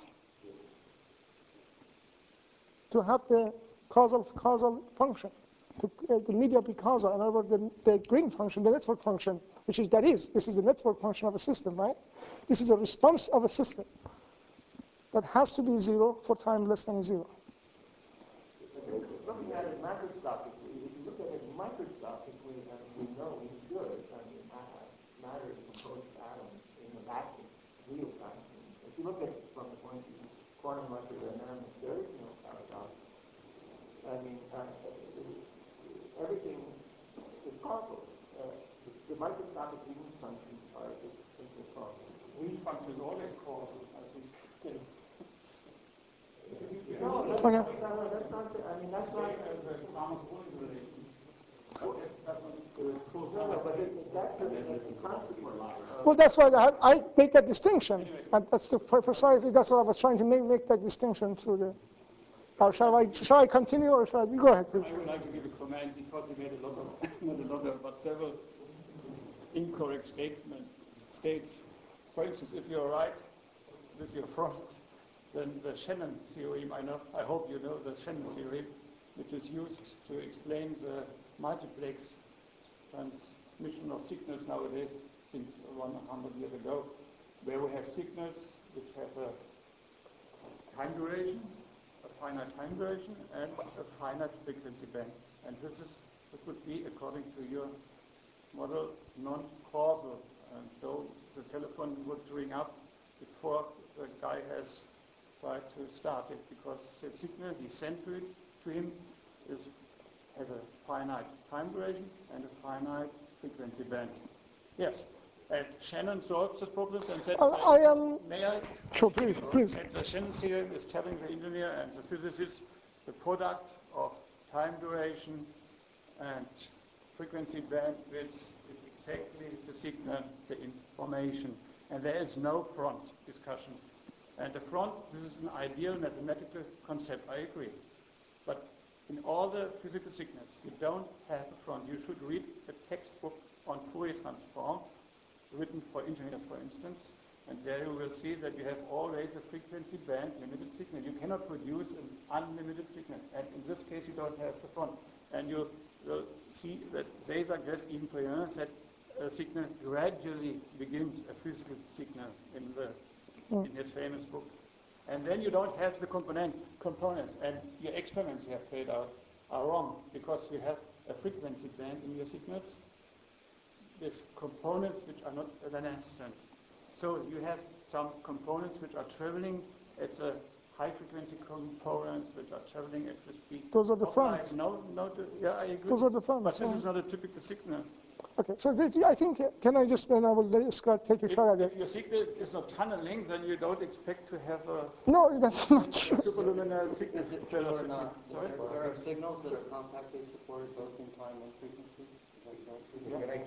to have the causal function, the media be causal, in other words, the green function, the network function, which is this is the network function of a system, right? This is a response of a system that has to be 0 for time less than 0. Looking at it macroscopically, if you look at it microscopically, we know we should, matter is composed of atoms in a vacuum, real vacuum. If you look at it from the point of view of quantum microdynamics, there is no paradox. I mean, everything is causal. The microscopic Green functions are just simple causal. Green function is always causal, I think. No, that's not, I mean, that's not the Thomas-Williams relation. That's a consequence. Well, that's why I make that distinction, and that's precisely that's what I was trying to make that distinction through the. Or shall I continue, or shall I go ahead, please? I would like to give a comment because you made a lot of, not a lot of, but several incorrect states. For instance, if you're right with your front, then the Shannon theorem, I hope you know the Shannon theorem, which is used to explain the multiplex transmission of signals nowadays, since 100 years ago, where we have signals which have a time duration, a finite time duration, and a finite frequency band. And this would be, according to your model, non-causal. And so the telephone would ring up before the guy has tried to start it, because the signal he sent to him has a finite time duration and a finite frequency band. Yes, and Shannon solves this problem and says, may I? Sure, please. And the Shannon theorem is telling the engineer and the physicist the product of time duration and frequency bandwidth is exactly the signal, the information. And there is no front discussion. And the front, this is an ideal mathematical concept, I agree. But in all the physical signals, you don't have a front. You should read a textbook on Fourier transform, written for engineers, for instance, and there you will see that you have always a frequency band limited signal. You cannot produce an unlimited signal. And in this case, you don't have the front. And you will see that César Gresque, even Préun, said a signal gradually begins, a physical signal in his famous book. And then you don't have the components, and your experiments you have carried out are wrong, because you have a frequency band in your signals with components which are not evanescent. So you have some components which are traveling at the high frequency components which are traveling at the speed. Those are the fronts. Yeah, I agree. Those are the fronts. But this is not a typical signal. Okay, so I think, can I just, then I will let Scott take a shot at it. If your signal is not tunneling, then you don't expect to have a No, that's not true. superluminal signal. Is it true or not? Sorry? There are signals that are compactly supported both in time and frequency? Is that correct?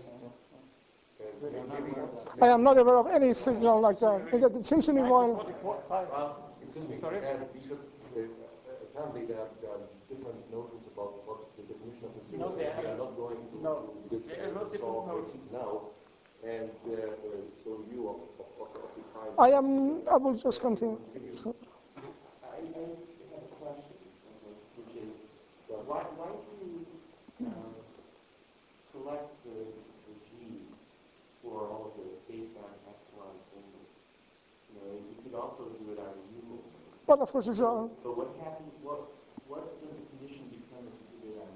I am not aware of any signal like that. It seems to me while... Excuse me, apparently there are different notions about what the definition of a signal is. We are not going to this now. And so you occupy... I will just continue. So. I have a question, which is, why do you select the G for all of the baseline epsilon angles? You know, you could also do it on U. But of course, it's all... But what happens, what does the condition become if you do it on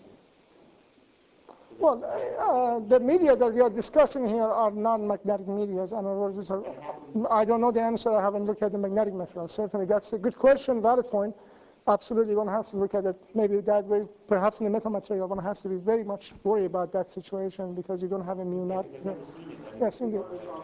N? Well, the media that we are discussing here are non-magnetic media. In other words, I don't know the answer. I haven't looked at the magnetic material. Certainly, that's a good question, valid point. Absolutely, one has to look at it maybe that way. Perhaps in the metamaterial, one has to be very much worried about that situation because you don't have a mu naught. Yes, indeed.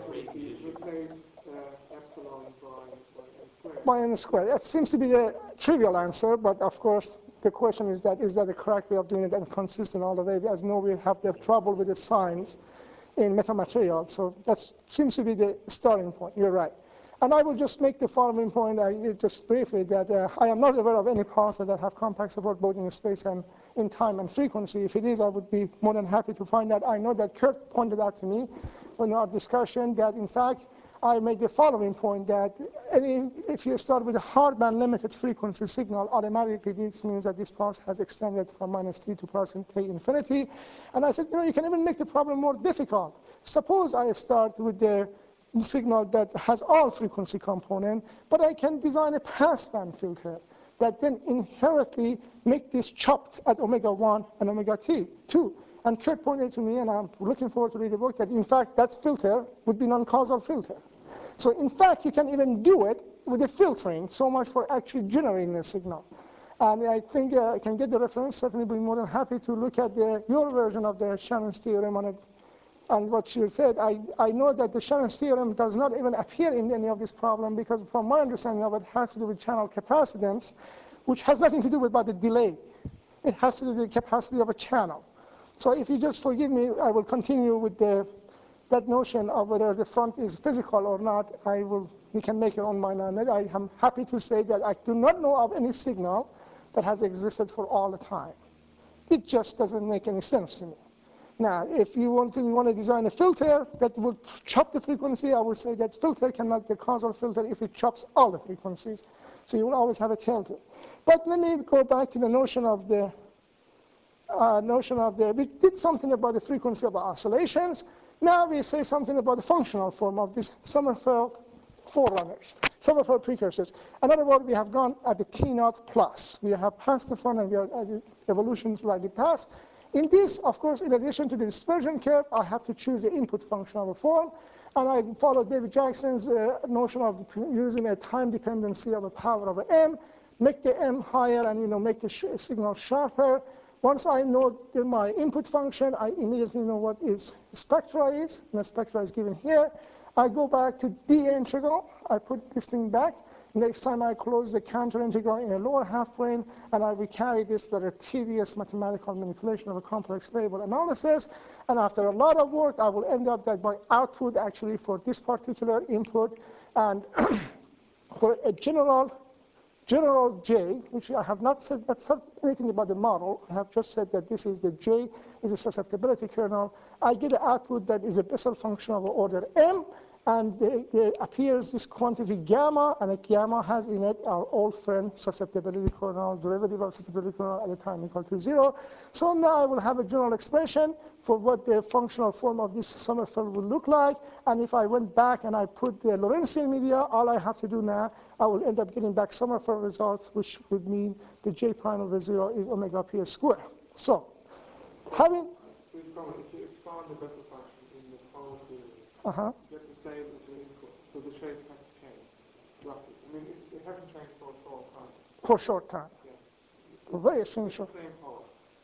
By n squared. That seems to be the trivial answer, but of course, the question is that a correct way of doing it and consistent all the way? As you know, we have the trouble with the signs in metamaterial, so that seems to be the starting point. You're right. And I will just make the following point, just briefly, that I am not aware of any process that have compact support both in space and in time and frequency. If it is, I would be more than happy to find that. I know that Kurt pointed out to me in our discussion that, in fact, I make the following point that if you start with a hard band limited frequency signal, automatically this means that this pulse has extended from -t to +k infinity. And I said, you can even make the problem more difficult. Suppose I start with the signal that has all frequency component, but I can design a passband filter that then inherently make this chopped at ω1 and ω2. And Kurt pointed to me, and I'm looking forward to read the book, that in fact that filter would be non-causal filter. So in fact, you can even do it with the filtering, so much for actually generating a signal. And I think I can get the reference, certainly be more than happy to look at your version of the Shannon's theorem on it. And what you said, I know that the Shannon's theorem does not even appear in any of this problem because from my understanding of it has to do with channel capacitance, which has nothing to do with about the delay. It has to do with the capacity of a channel. So if you just forgive me, I will continue with that notion of whether the front is physical or not. You can make your own mind on it. I am happy to say that I do not know of any signal that has existed for all the time. It just doesn't make any sense to me. Now, if you want to design a filter that will chop the frequency, I would say that filter cannot be a causal filter if it chops all the frequencies. So you will always have a tail to it. But let me go back to the notion of we did something about the frequency of oscillations. Now we say something about the functional form of these Sommerfeld forerunners, Sommerfeld precursors. In other words, we have gone at the T0 plus. We have passed the front and we are at the evolution slightly past. In this, of course, in addition to the dispersion curve, I have to choose the input function of a form. And I follow David Jackson's notion of using a time dependency of a power of m, make the m higher and make the signal sharper. Once I know my input function, I immediately know what spectra is. And the spectra is given here. I go back to d integral. I put this thing back. Next time I close the counter integral in a lower half plane, and I will carry this with a tedious mathematical manipulation of a complex variable analysis. And after a lot of work, I will end up that my output actually for this particular input and for a general J, which I have not said anything about the model. I have just said that this is the J is a susceptibility kernel. I get an output that is a Bessel function of order m, and there appears this quantity gamma, and a gamma has in it our old friend susceptibility kernel, derivative of susceptibility kernel at a time equal to 0. So now I will have a general expression for what the functional form of this Sommerfeld would look like. And if I went back and I put the Lorentzian media, all I have to do now, I will end up getting back Sommerfeld results, which would mean the J prime over 0 is omega p squared. So, having... If you expand the Bessel function in the power series, you get the same as the input, so the shape has to change, roughly. I mean, it hasn't changed for a short time. For a short time. Yeah. Very essential. It's the same power.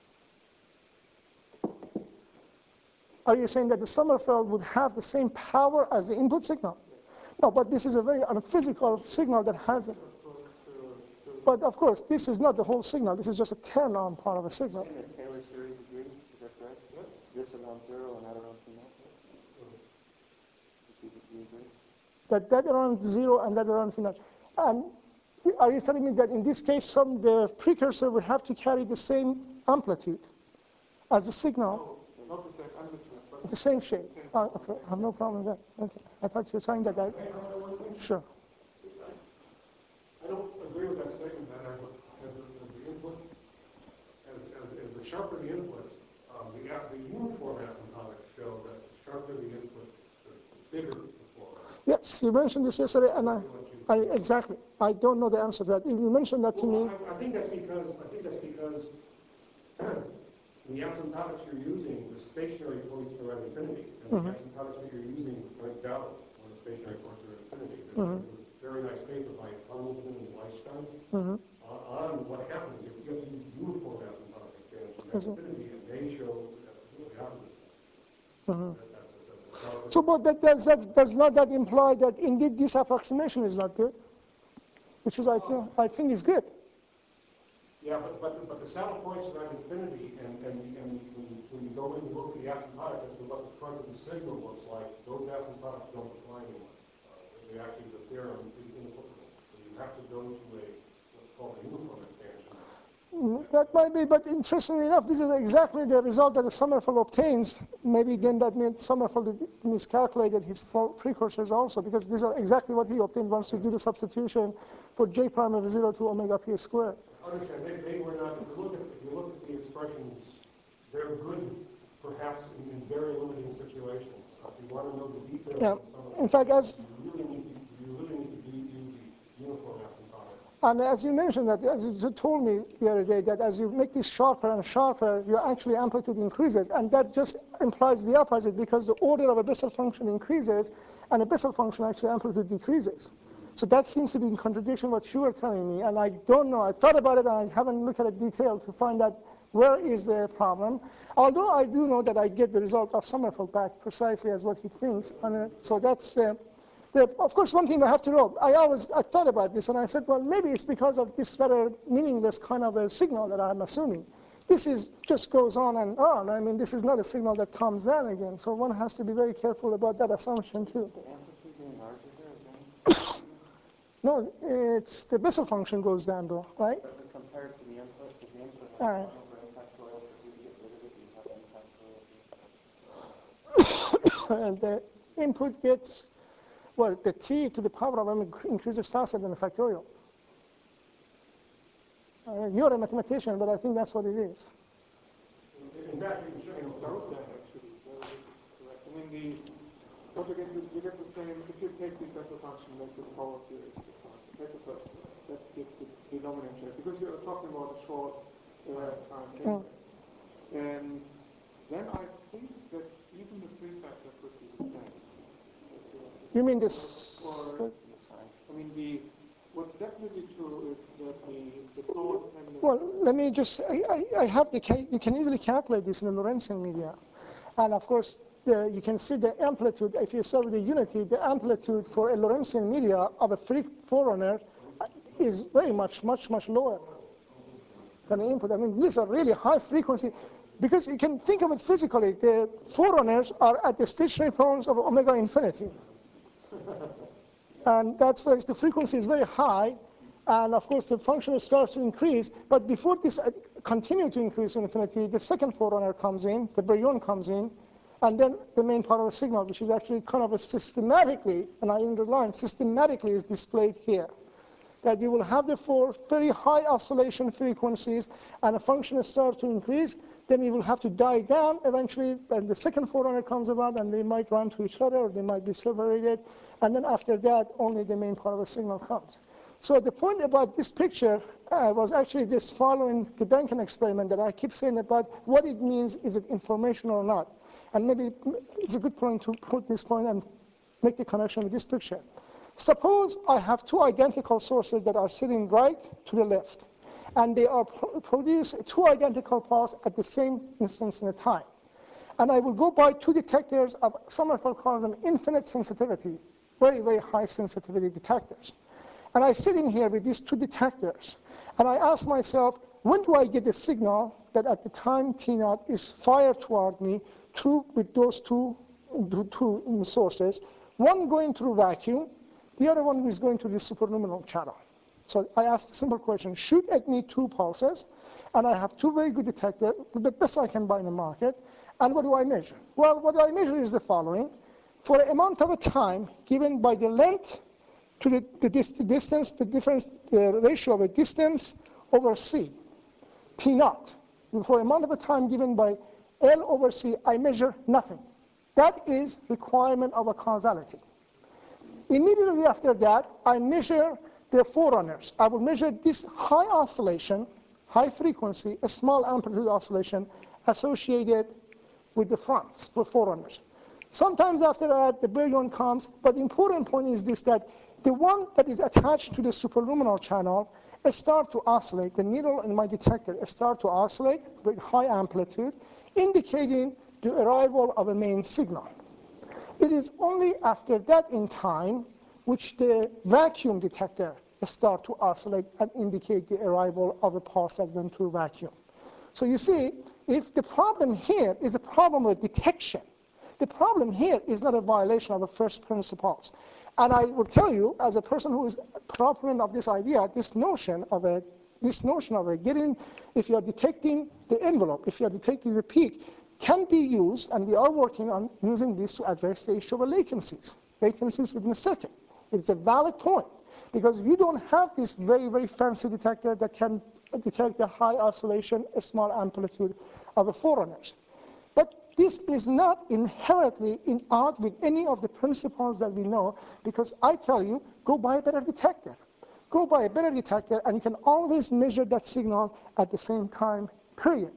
Are you saying that the Sommerfeld would have the same power as the input signal? No, but this is a very unphysical signal that has it. But of course, this is not the whole signal. This is just a turn-on part of a signal. And the Taylor series agree? Is that correct? Yep. This around 0 and that around 0? Do you agree? That around 0 and that around finite. And are you telling me that in this case, the precursor would have to carry the same amplitude as the signal? No, not the same amplitude. It's the same shape. Okay, I have no problem with that. Okay, I thought you were saying that. Sure. I don't agree with that statement that as the input, as the sharper the input, the uniform asymptotics show that the sharper the input, the bigger the form. Yes, you mentioned this yesterday, and exactly. I don't know the answer to that. You mentioned that to me. I think that's because the asymptotics you're using, the stationary points around infinity, and the asymptotics that you're using right down on the stationary points around infinity. There's a very nice paper by Tomlinson and Weisstein on what happens if you have to use uniform asymptotic expansion at infinity, and they show the opposite. So, but does not that imply that indeed this approximation is not good? Which is, I think is good. Yeah, but the saddle points around infinity, and when you go in and look at the asymptotic as to what the front of the signal looks like, those asymptotics don't apply anymore. They actually, the theorem is inapplicable. So you have to go to what's called a uniform expansion. That might be, but interestingly enough, this is exactly the result that the Sommerfeld obtains. Maybe then that means Sommerfeld miscalculated his precursors also, because these are exactly what he obtained once you do the substitution for j prime of 0 to omega p squared. Understand, they were not, if you look at the expressions, they're good perhaps in very limiting situations. If you want to know the details of some of in fact, you really need to use the uniform asymptotic. And as you mentioned that, as you told me the other day, that as you make this sharper and sharper, your actually amplitude increases. And that just implies the opposite, because the order of a Bessel function increases, and a Bessel function actually amplitude decreases. So that seems to be in contradiction with what you were telling me. And I don't know. I thought about it, and I haven't looked at it in detail to find out where is the problem. Although I do know that I get the result of Sommerfeld back precisely as what he thinks. And so that's... of course, one thing I have to know, I thought about this, and I said, well, maybe it's because of this rather meaningless kind of a signal that I'm assuming. This just goes on and on. I mean, this is not a signal that comes down again. So one has to be very careful about that assumption, too. No, it's the Bessel function goes down, though, right? But compared to the input, if the input has All right. 1 over n factorial, if you get rid of it, you have n factorial. And the input gets, well, the t to the power of m increases faster than the factorial. You're a mathematician, but I think that's what it is. In fact, you can show you That actually, that is correct. I mean, don't forget, you get the same, if you take the Bessel function, make the power series, take the first one, that gives the denominator, because you're talking about a short time thing. And then I think that even the three-factor could be the same. You mean this? I mean, what's definitely true is that the power dependent... Well, let me just, I have you can easily calculate this in the Lorentzian media. And of course, you can see the amplitude, if you start with the unity, the amplitude for a Lorentzian media of a free forerunner is very much lower than the input. I mean, these are really high frequency, because you can think of it physically. The forerunners are at the stationary points of omega infinity. And that's why the frequency is very high, and of course the function starts to increase, but before this continues to increase to infinity, the second forerunner comes in, the baryon comes in, and then the main part of the signal, which is actually kind of a systematically, and I underline, systematically is displayed here. That you will have the four very high oscillation frequencies, and a function starts to increase, then you will have to die down eventually, and the second forerunner comes about, and they might run to each other, or they might be separated, and then after that, only the main part of the signal comes. So the point about this picture was actually this following the Duncan experiment that I keep saying about what it means, is it information or not? And maybe it's a good point to put this point and make the connection with this picture. Suppose I have two identical sources that are sitting right to the left, and they are produce two identical pulses at the same instance in a time. And I will go by two detectors of Sommerfeld calls them infinite sensitivity, very, very high sensitivity detectors. And I sit in here with these two detectors, and I ask myself, when do I get a signal that at the time t0 is fired toward me through with those two sources, one going through vacuum, the other one is going to the superluminal channel. So I asked a simple question, should it need two pulses? And I have two very good detectors, the best I can buy in the market. And what do I measure? Well, what I measure is the following. For an amount of a time given by the length to the distance, the difference, the ratio of a distance over c, t0. For an amount of a time given by L over c, I measure nothing. That is requirement of a causality. Immediately after that, I measure the forerunners. I will measure this high oscillation, high frequency, a small amplitude oscillation associated with the fronts for forerunners. Sometimes after that, the baryon comes, but the important point is this, that the one that is attached to the superluminal channel start to oscillate. The needle in my detector start to oscillate with high amplitude, indicating the arrival of a main signal. It is only after that in time which the vacuum detector start to oscillate and indicate the arrival of a pulse that went through vacuum. So you see, if the problem here is a problem with detection, the problem here is not a violation of a first principles. And I will tell you, as a person who is a proponent of this idea, this notion of a this notion of getting, if you are detecting the envelope, if you are detecting the peak, can be used, and we are working on using this to address the issue of latencies within a second. It's a valid point, because you don't have this very, very fancy detector that can detect the high oscillation, a small amplitude of the forerunners. But this is not inherently in odd with any of the principles that we know, because I tell you, go buy a better detector. Go buy a better detector, and you can always measure that signal at the same time, period.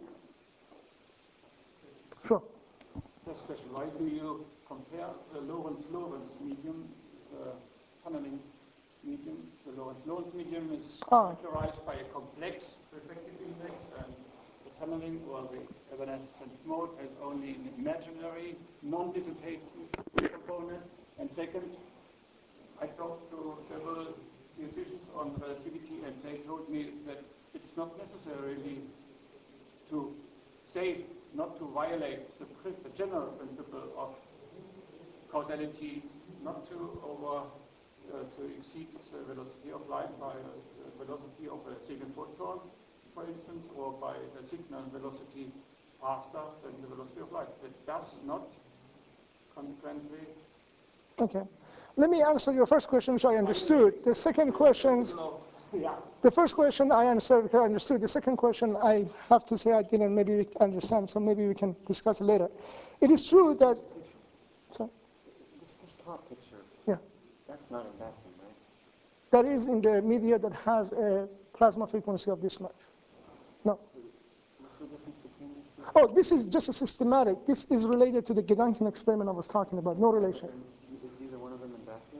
Sure. First question, why do you compare the Lorentz-Lorenz medium, tunneling medium? The Lorentz-Lorenz medium is characterized by a complex refractive index, and the tunneling or the evanescent mode has only an imaginary, non-dissipating component. And second, I talked to several theoreticians on relativity, and they told me that it's not necessarily to say, not to violate the general principle of causality, not to exceed the velocity of light by the velocity of a single photon, for instance, or by a signal velocity faster than the velocity of light. That does not consequently. Okay. Let me answer your first question, which I understood. The second question, the first question I answered because I understood. The second question, I have to say I didn't maybe understand, so maybe we can discuss it later. It is true that. Sorry? This top picture. Yeah. That's not investing, right? That is in the media that has a plasma frequency of this much. No. What's the difference between these two? Oh, this is just a systematic. This is related to the Gedanken experiment I was talking about. No relation. Is either one of them in vacuum?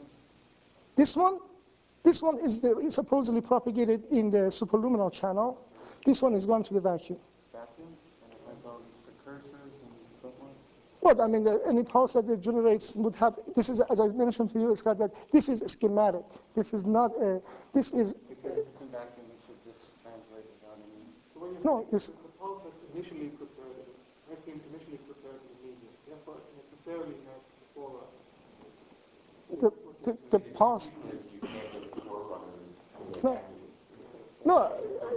This one is supposedly propagated in the superluminal channel. This one is gone to the vacuum. Vacuum? And it has all these precursors and so forth? Well, I mean, any pulse that it generates would have, this is, as I mentioned to you, Scott, that this is schematic. This is not a, this is. Because if it's in vacuum, it should just translate without any. So when you No, say the pulse has been initially prepared in the medium, therefore it necessarily has the forerunner. The pulse. No,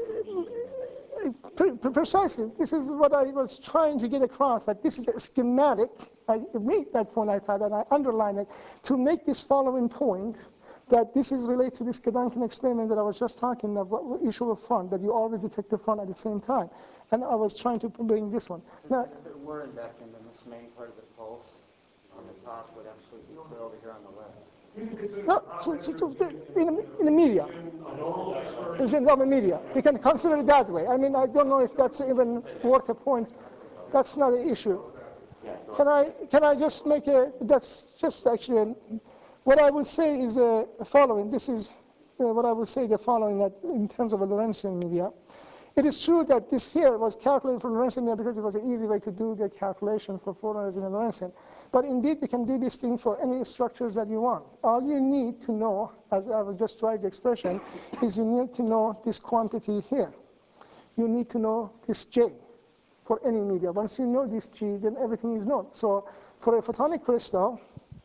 precisely. This is what I was trying to get across, that this is a schematic. I made that point, I thought, and I underlined it, to make this following point, that this is related to this Gedanken experiment that I was just talking about, issue of front, that you always detect the front at the same time. And I was trying to bring this one. Now, if it were in vacuum, then this main part of the pulse on the top would actually be put over here on the left. no, so in the media. It's in the media. You can consider it that way. I mean, I don't know if that's even worth a point. That's not an issue. Can I just make that's just actually, what I would say is the following. This is what I would say the following, that in terms of a Lorentzian media. It is true that this here was calculated for Lorentzian media because it was an easy way to do the calculation for forerunners in a Lorentzian. But indeed, you can do this thing for any structures that you want. All you need to know, as I will just write the expression, is you need to know this quantity here. You need to know this J for any media. Once you know this G, then everything is known. So for a photonic crystal,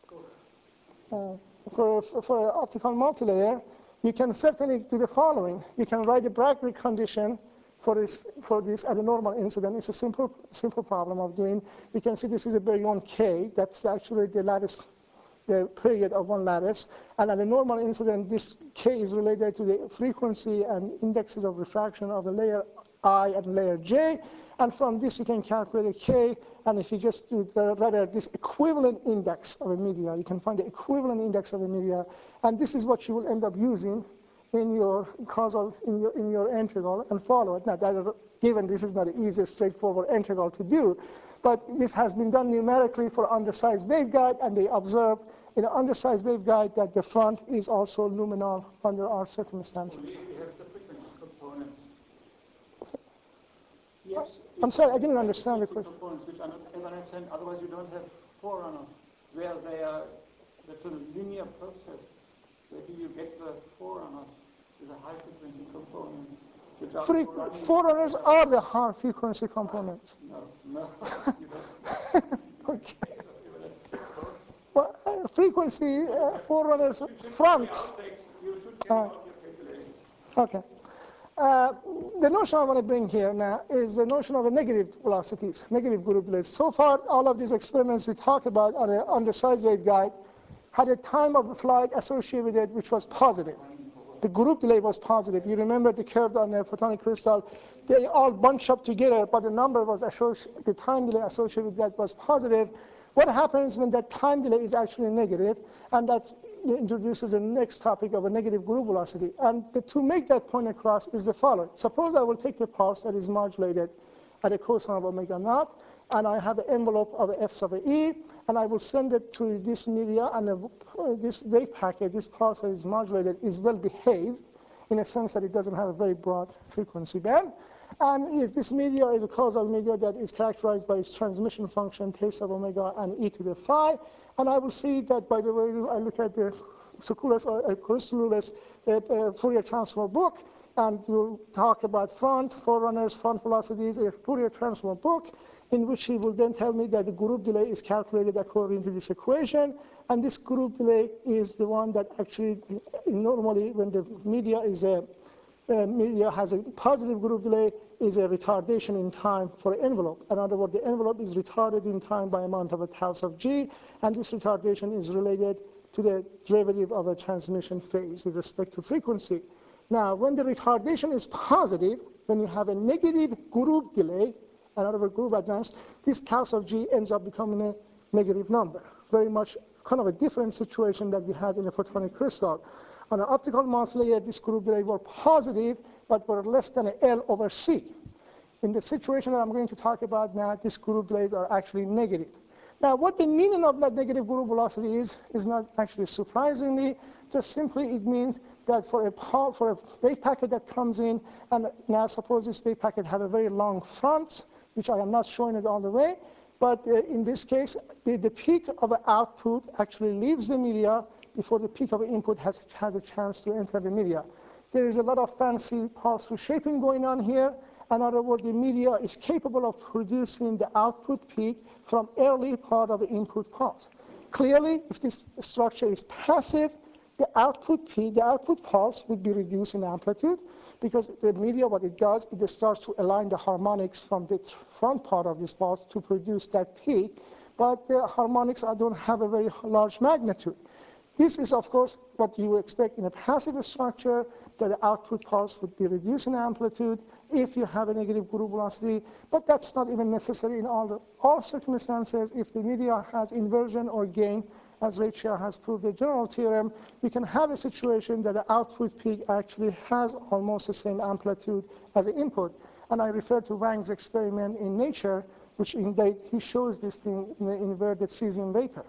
for an optical multilayer, you can certainly do the following. You can write a Bragg condition for this at a normal incident. It's a simple problem of doing. You can see this is a baryon K. That's actually the lattice, the period of one lattice. And at a normal incident, this K is related to the frequency and indexes of refraction of the layer I and layer J. And from this, you can calculate a K. And if you just do rather this equivalent index of a media, you can find the equivalent index of a media. And this is what you will end up using in your causal, in your integral, and follow it. Now, given this is not an easy, straightforward integral to do, but this has been done numerically for undersized waveguide, and they observed in an undersized waveguide that the front is also luminal under our circumstances. We have the frequency components. Yes. I'm sorry, I didn't understand the question. Components which are not evanescent, otherwise you don't have forerunners. Where they are, that's a linear process. Where do you get the forerunners? With a high frequency component. Forerunners are the high frequency components. No, you don't. Okay. Well, frequency, forerunners, fronts. You should carry out your calculations. Okay. The notion I want to bring here now is the notion of a negative velocities, negative group delays. So far, all of these experiments we talked about on the undersized waveguide had a time of flight associated with it which was positive. The group delay was positive. You remember the curve on the photonic crystal, they all bunched up together, but the number was associated, the time delay associated with that was positive. What happens when that time delay is actually negative? And that introduces the next topic of a negative group velocity. And to make that point across is the following. Suppose I will take a pulse that is modulated at a cosine of omega naught, and I have an envelope of f sub e, and I will send it to this media, and this wave packet, this pulse that is modulated, is well behaved in a sense that it doesn't have a very broad frequency band. And this media is a causal media that is characterized by its transmission function, k sub omega and e to the phi. And I will see that, by the way, I look at the Kouroulis Fourier transform book, and we'll talk about forerunners, front velocities, a Fourier transform book, in which he will then tell me that the group delay is calculated according to this equation. And this group delay is the one that actually, normally, when the media is media has a positive group delay, is a retardation in time for an envelope. In other words, the envelope is retarded in time by amount of a tau sub g, and this retardation is related to the derivative of a transmission phase with respect to frequency. Now, when the retardation is positive, when you have a negative group delay, in other words, group advance, this tau sub g ends up becoming a negative number. Very much kind of a different situation that we had in a photonic crystal. On an optical modulator, this group delay were positive, but were less than L over C. In the situation that I'm going to talk about now, these group delays are actually negative. Now, what the meaning of that negative group velocity is not actually surprisingly. Just simply it means that for a wave packet that comes in, and now suppose this wave packet have a very long front, which I am not showing it all the way, but in this case, the peak of the output actually leaves the media before the peak of the input has had a chance to enter the media. There is a lot of fancy pulse reshaping going on here. In other words, the media is capable of producing the output peak from early part of the input pulse. Clearly, if this structure is passive, the output peak, the output pulse would be reduced in amplitude, because the media, what it does, it starts to align the harmonics from the front part of this pulse to produce that peak, but the harmonics don't have a very large magnitude. This is, of course, what you would expect in a passive structure, that the output pulse would be reduced in amplitude if you have a negative group velocity, but that's not even necessary in all circumstances. If the media has inversion or gain, as Ray Chia has proved the general theorem, we can have a situation that the output peak actually has almost the same amplitude as the input. And I refer to Wang's experiment in Nature, which indeed he shows this thing in the inverted cesium vapor.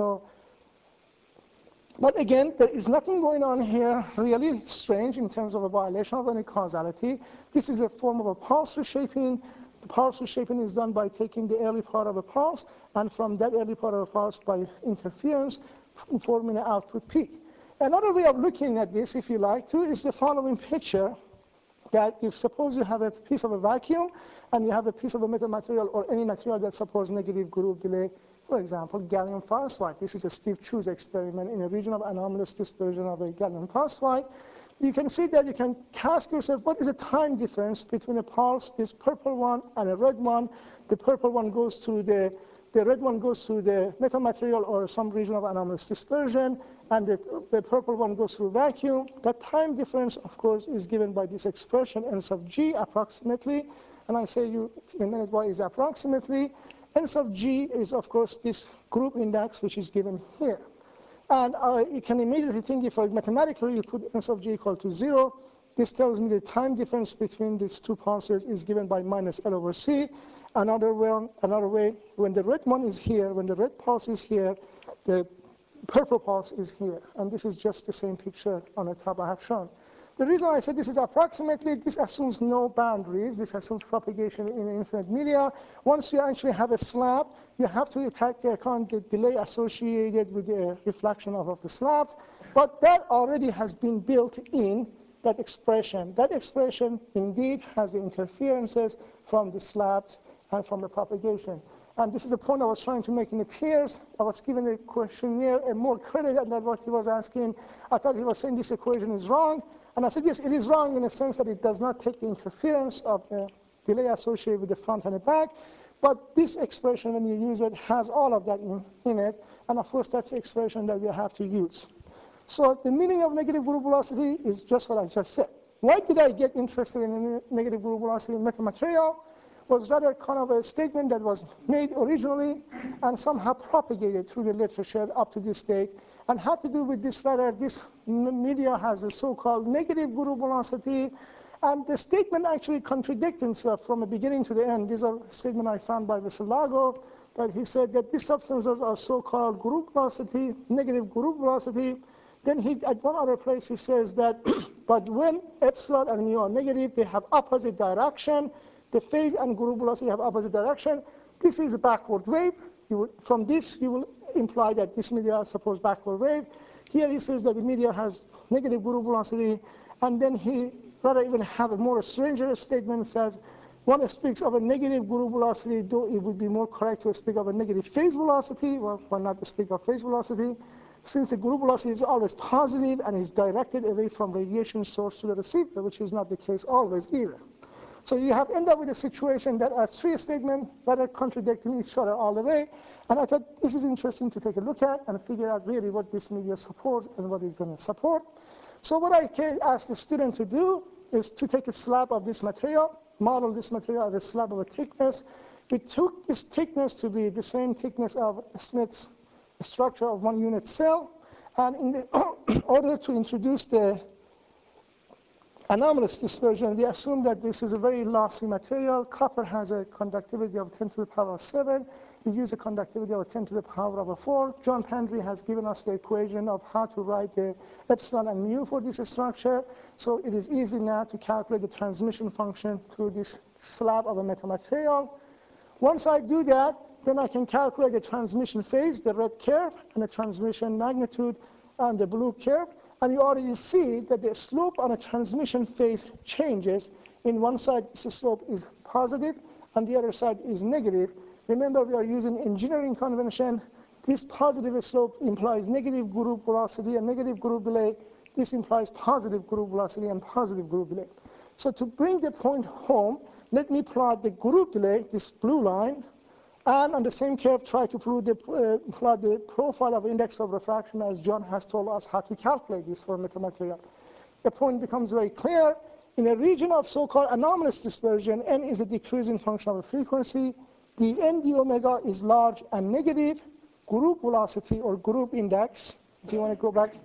But again, there is nothing going on here really strange in terms of a violation of any causality. This is a form of a pulse reshaping. The pulse reshaping is done by taking the early part of a pulse, and from that early part of a pulse, by interference, forming an output peak. Another way of looking at this, if you like to, is the following picture, that if suppose you have a piece of a vacuum, and you have a piece of a metal material or any material that supports negative group delay, for example, gallium phosphide. This is a Steve Chu's experiment in a region of anomalous dispersion of a gallium phosphide. You can see that you can ask yourself, what is the time difference between a pulse, this purple one, and a red one? The purple one goes through the red one goes through the metal material or some region of anomalous dispersion, and the purple one goes through vacuum. That time difference, of course, is given by this expression, n sub g approximately. And I say you in a minute why is approximately. N sub g is, of course, this group index, which is given here. And you can immediately think, if I mathematically put n sub g equal to 0, this tells me the time difference between these two pulses is given by minus L over C. Another way, when the red one is here, when the red pulse is here, the purple pulse is here. And this is just the same picture on the top I have shown. The reason I said this is approximately, this assumes no boundaries. This assumes propagation in infinite media. Once you actually have a slab, you have to take account the delay associated with the reflection of the slabs. But that already has been built in that expression. That expression indeed has the interferences from the slabs and from the propagation. And this is the point I was trying to make in the peers. I was giving the questionnaire more credit than what he was asking. I thought he was saying this equation is wrong. And I said, yes, it is wrong in the sense that it does not take the interference of the delay associated with the front and the back. But this expression, when you use it, has all of that in it. And of course, that's the expression that you have to use. So the meaning of negative group velocity is just what I just said. Why did I get interested in negative group velocity in metamaterial? Was rather kind of a statement that was made originally and somehow propagated through the literature up to this date, and had to do with this rather, this media has a so-called negative group velocity, and the statement actually contradicts itself from the beginning to the end. These are statements I found by Veselago, that he said that these substances are so-called group velocity, negative group velocity. Then at one other place he says that, but when epsilon and mu are negative, they have opposite direction. The phase and group velocity have opposite direction. This is a backward wave. From this, you will imply that this media is supposed backward wave. Here he says that the media has negative group velocity, and then he rather even have a more stranger statement. Says, one speaks of a negative group velocity, though it would be more correct to speak of a negative phase velocity. Well, why not speak of phase velocity? Since the group velocity is always positive and is directed away from radiation source to the receiver, which is not the case always either. So you have end up with a situation that has three statements that are contradicting each other all the way. And I thought this is interesting to take a look at and figure out really what this media supports and what it doesn't support. So what I asked the student to do is to take a slab of this material, model this material as a slab of a thickness. We took this thickness to be the same thickness of Smith's structure of 1 unit cell. And in order to introduce the anomalous dispersion, we assume that this is a very lossy material. Copper has a conductivity of 10 to the power of 7. We use a conductivity of 10 to the power of 4. John Pendry has given us the equation of how to write the epsilon and mu for this structure. So it is easy now to calculate the transmission function through this slab of a metamaterial. Once I do that, then I can calculate the transmission phase, the red curve, and the transmission magnitude on the blue curve. And you already see that the slope on a transmission phase changes. In one side, the slope is positive, and the other side is negative. Remember, we are using engineering convention. This positive slope implies negative group velocity and negative group delay. This implies positive group velocity and positive group delay. So to bring the point home, let me plot the group delay, this blue line, and on the same curve, try to plot the profile of index of refraction, as John has told us how to calculate this for metamaterial. The point becomes very clear. In a region of so-called anomalous dispersion, n is a decreasing function of the frequency. The n d omega is large and negative. Group velocity or group index, if you want to go back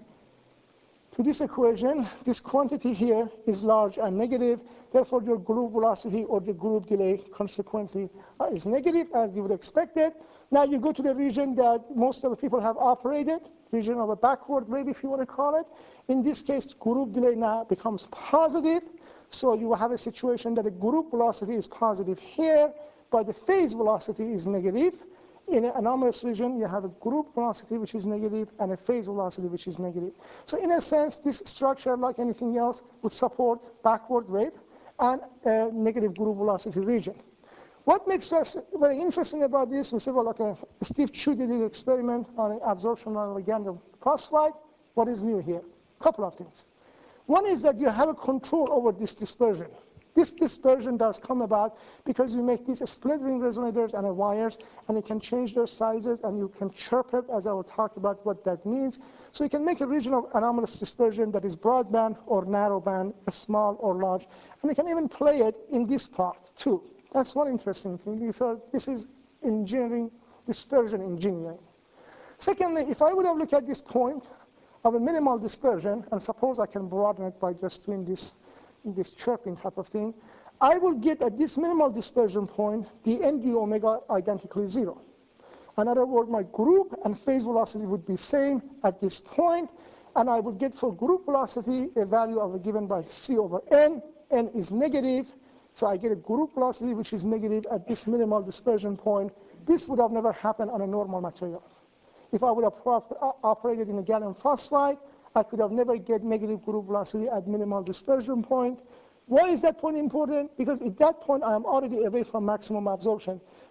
to this equation, this quantity here is large and negative. Therefore, your group velocity or the group delay consequently is negative, as you would expect it. Now you go to the region that most of the people have operated, region of a backward wave, if you want to call it. In this case, group delay now becomes positive. So you have a situation that the group velocity is positive here, but the phase velocity is negative. In an anomalous region, you have a group velocity which is negative and a phase velocity which is negative. So in a sense, this structure, like anything else, would support backward wave and a negative group velocity region. What makes us very interesting about this, we said, well, like Steve Chu did an experiment on absorption of gallium phosphide. What is new here? A couple of things. One is that you have a control over this dispersion. This dispersion does come about because you make these split ring resonators and wires, and you can change their sizes, and you can chirp it, as I will talk about what that means. So you can make a region of anomalous dispersion that is broadband or narrowband, small or large, and you can even play it in this part too. That's one interesting thing. So this is engineering, dispersion engineering. Secondly, if I would have looked at this point of a minimal dispersion, and suppose I can broaden it by just doing this chirping type of thing, I will get at this minimal dispersion point the n d omega identically 0. In other words, my group and phase velocity would be same at this point, and I would get for group velocity a value of given by c over n. N is negative, so I get a group velocity which is negative at this minimal dispersion point. This would have never happened on a normal material. If I would have operated in a gallium phosphide, I could have never get negative group velocity at minimal dispersion point. Why is that point important? Because at that point, I am already away from maximum absorption.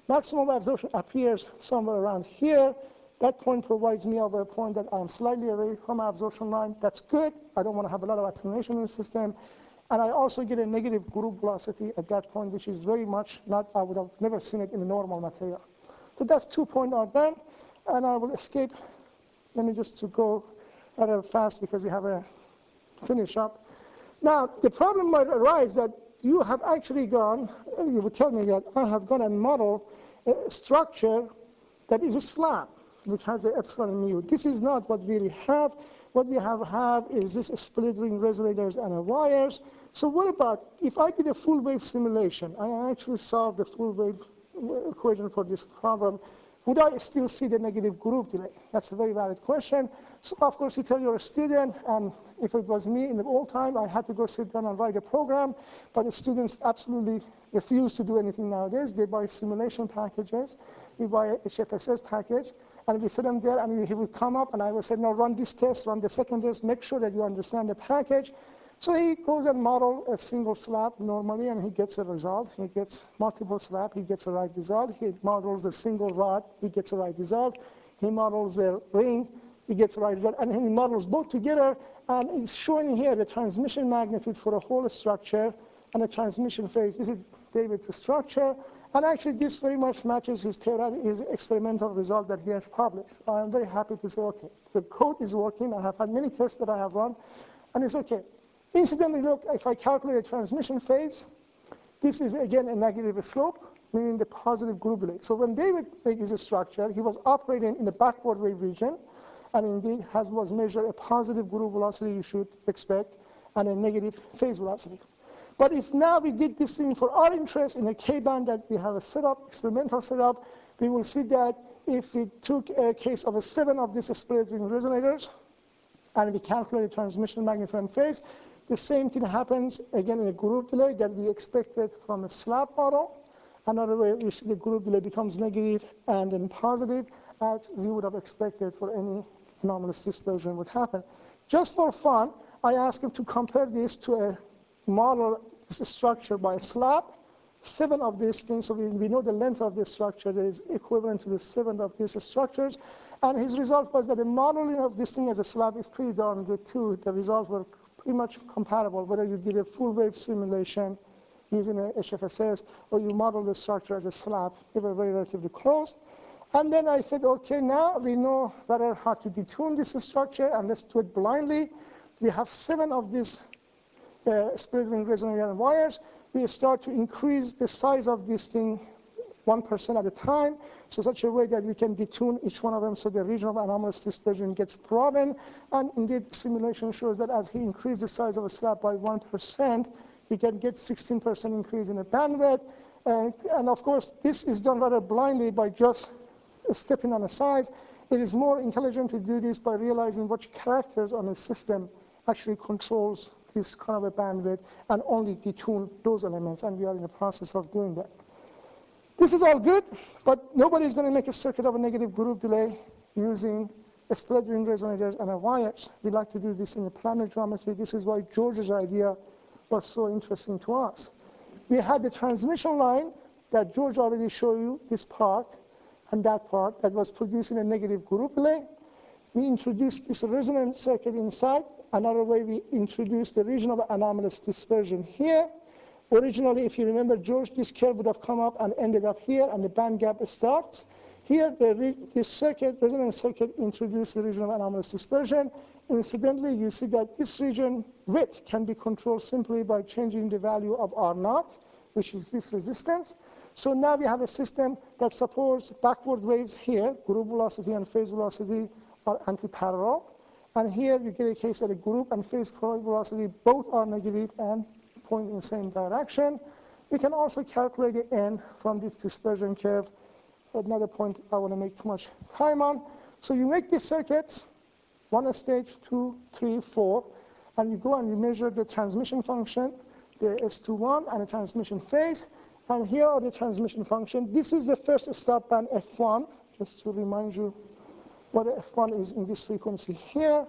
Maximum absorption appears somewhere around here. That point provides me of a point that I'm slightly away from my absorption line. That's good. I don't want to have a lot of attenuation in the system. And I also get a negative group velocity at that point, which is very much not, I would have never seen it in a normal material. So that's 2 points are done, and I will escape. Let me just to go rather fast because we have a finish up. Now, the problem might arise that you have actually gone, you would tell me that I have gone and modeled a structure that is a slab, which has the epsilon and mu. This is not what we really have. What we have is this split ring resonators and wires. So what about if I did a full wave simulation? I actually solved the full wave equation for this problem. Would I still see the negative group delay? That's a very valid question. So of course you tell your student, and if it was me in the old time, I had to go sit down and write a program, but the students absolutely refuse to do anything nowadays. They buy simulation packages. We buy a HFSS package, and we sit them there, and he would come up, and I would say, no, run this test, run the second test, make sure that you understand the package. So he goes and models a single slab normally, and he gets a result. He gets multiple slab, he gets a right result. He models a single rod, he gets a right result. He models a ring, he gets a right result. And he models both together, and it's showing here the transmission magnitude for a whole structure and the transmission phase. This is David's structure. And actually, this very much matches his experimental result that he has published. I'm very happy to say, okay, the code is working. I have had many tests that I have run, and it's okay. Incidentally, look, if I calculate a transmission phase, this is again a negative slope, meaning the positive group delay. So when David made his structure, he was operating in the backward wave region, and indeed was measured a positive group velocity you should expect, and a negative phase velocity. But if now we did this thing for our interest in a K-band that we have a setup, experimental setup, we will see that if we took a case of 7 of these split ring resonators, and we calculate transmission magnitude and phase, the same thing happens again in a group delay that we expected from a slab model. Another way, we see the group delay becomes negative and then positive, as we would have expected for any anomalous dispersion would happen. Just for fun, I asked him to compare this to a model, this structure by a slab. 7 of these things, so we know the length of this structure that is equivalent to the 7 of these structures. And his result was that the modeling of this thing as a slab is pretty darn good too. The results were pretty much comparable, whether you did a full wave simulation using a HFSS or you model the structure as a slab. They were very relatively close. And then I said, okay, now we know better how to detune this structure, and let's do it blindly. We have 7 of these split ring resonator wires. We start to increase the size of this thing 1% at a time, so such a way that we can detune each one of them so the region of anomalous dispersion gets broadened. And indeed, the simulation shows that as he increases the size of a slab by 1%, we can get 16% increase in the bandwidth. And of course, this is done rather blindly by just stepping on the size. It is more intelligent to do this by realizing which characters on the system actually controls this kind of a bandwidth and only detune those elements, and we are in the process of doing that. This is all good, but nobody is going to make a circuit of a negative group delay using a split ring resonators and wires. We like to do this in a planar geometry. This is why George's idea was so interesting to us. We had the transmission line that George already showed you, this part and that part, that was producing a negative group delay. We introduced this resonance circuit inside. Another way, we introduced the region of anomalous dispersion here. Originally, if you remember, George, this curve would have come up and ended up here, and the band gap starts. Here, this circuit, resonance circuit, introduced the region of anomalous dispersion. Incidentally, you see that this region width can be controlled simply by changing the value of R0, which is this resistance. So now we have a system that supports backward waves here. Group velocity and phase velocity are anti-parallel. And here you get a case that a group and phase velocity both are negative and point in the same direction. We can also calculate the n from this dispersion curve. Another point I want to make too much time on. So you make these circuits, 1 stage, 2, 3, 4, and you go and you measure the transmission function, the S21, and the transmission phase. And here are the transmission function. This is the first stop band F1, just to remind you what F1 is in this frequency here.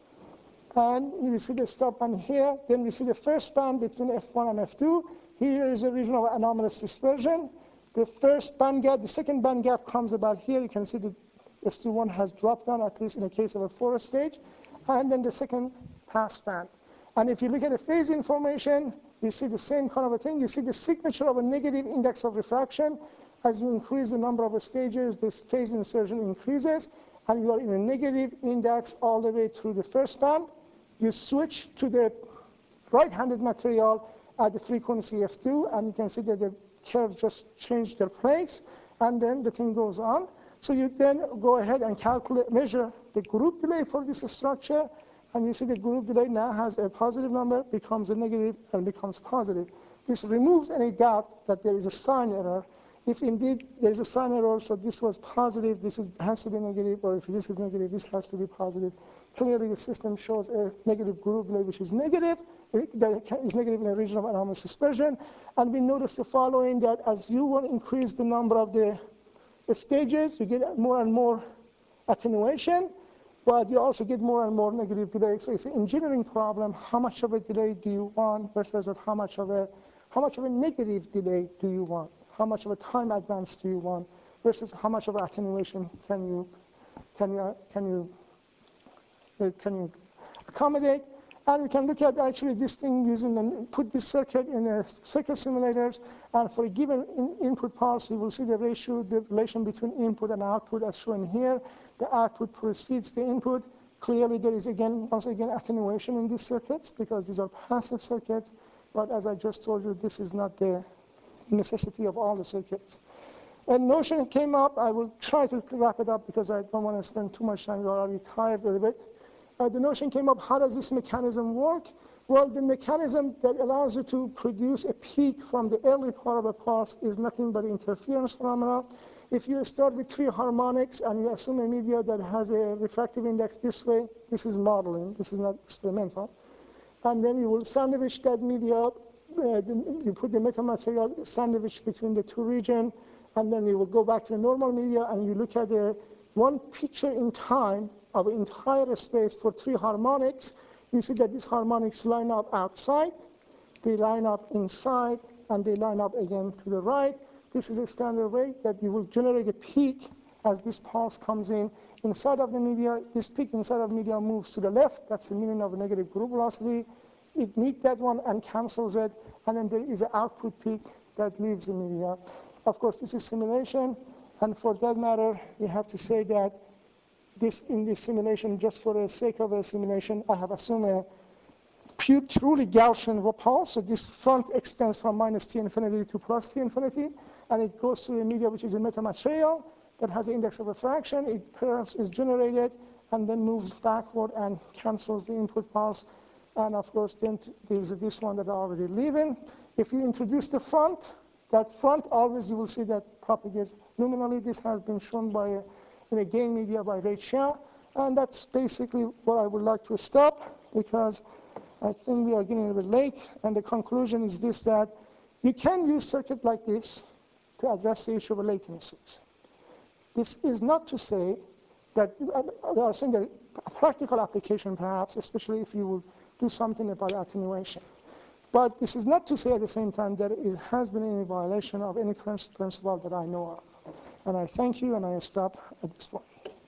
And we see the stop band here. Then we see the first band between F1 and F2. Here is a region of anomalous dispersion. The first band gap, the second band gap comes about here. You can see the S21 has dropped down, at least in the case of a forest stage, and then the second pass band. And if you look at the phase information, you see the same kind of a thing. You see the signature of a negative index of refraction. As you increase the number of stages, this phase insertion increases, and you are in a negative index all the way through the first band. You switch to the right-handed material at the frequency f2, and you can see that the curves just change their place, and then the thing goes on. So you then go ahead and measure the group delay for this structure, and you see the group delay now has a positive number, becomes a negative, and becomes positive. This removes any doubt that there is a sign error. If indeed there is a sign error, so this was positive, has to be negative, or if this is negative, this has to be positive. Clearly, the system shows a negative group delay, which is negative. That is negative in a region of anomalous dispersion. And we notice the following, that as you will increase the number of the stages, you get more and more attenuation, but you also get more and more negative delay. So it's an engineering problem. How much of a delay do you want versus how much of a negative delay do you want? How much of a time advance do you want versus how much of attenuation can you accommodate? And we can look at actually this thing put this circuit in a circuit simulators, and for a given input pulse, you will see the relation between input and output as shown here. The output precedes the input. Clearly, there is once again attenuation in these circuits because these are passive circuits. But as I just told you, this is not the necessity of all the circuits. A notion came up. I will try to wrap it up because I don't want to spend too much time. You're already tired a little bit. The notion came up, how does this mechanism work? Well, the mechanism that allows you to produce a peak from the early part of a pulse is nothing but interference phenomena. If you start with 3 harmonics and you assume a media that has a refractive index this way, this is modeling, this is not experimental. And then you will sandwich that media, you put the metamaterial sandwich between the 2 regions, and then you will go back to the normal media and you look at the one picture in time of an entire space for 3 harmonics. You see that these harmonics line up outside, they line up inside, and they line up again to the right. This is a standard way that you will generate a peak as this pulse comes in inside of the media. This peak inside of the media moves to the left. That's the meaning of a negative group velocity. It meets that one and cancels it, and then there is an output peak that leaves the media. Of course, this is simulation, and for that matter, we have to say that in this simulation, just for the sake of a simulation, I have assumed a truly Gaussian pulse. So this front extends from minus T infinity to plus T infinity, and it goes through a media which is a metamaterial that has an index of refraction. It perhaps is generated and then moves backward and cancels the input pulse. And of course, then there's this one that are already leaving. If you introduce the front, that front always you will see that propagates luminally. This has been shown in a gain media by Ray Xiao. And that's basically what I would like to stop, because I think we are getting a bit late. And the conclusion is this, that you can use circuit like this to address the issue of latencies. This is not to say that, we are saying that a practical application perhaps, especially if you will do something about attenuation. But this is not to say at the same time that it has been any violation of any principle that I know of. And I thank you, and I stop at this point.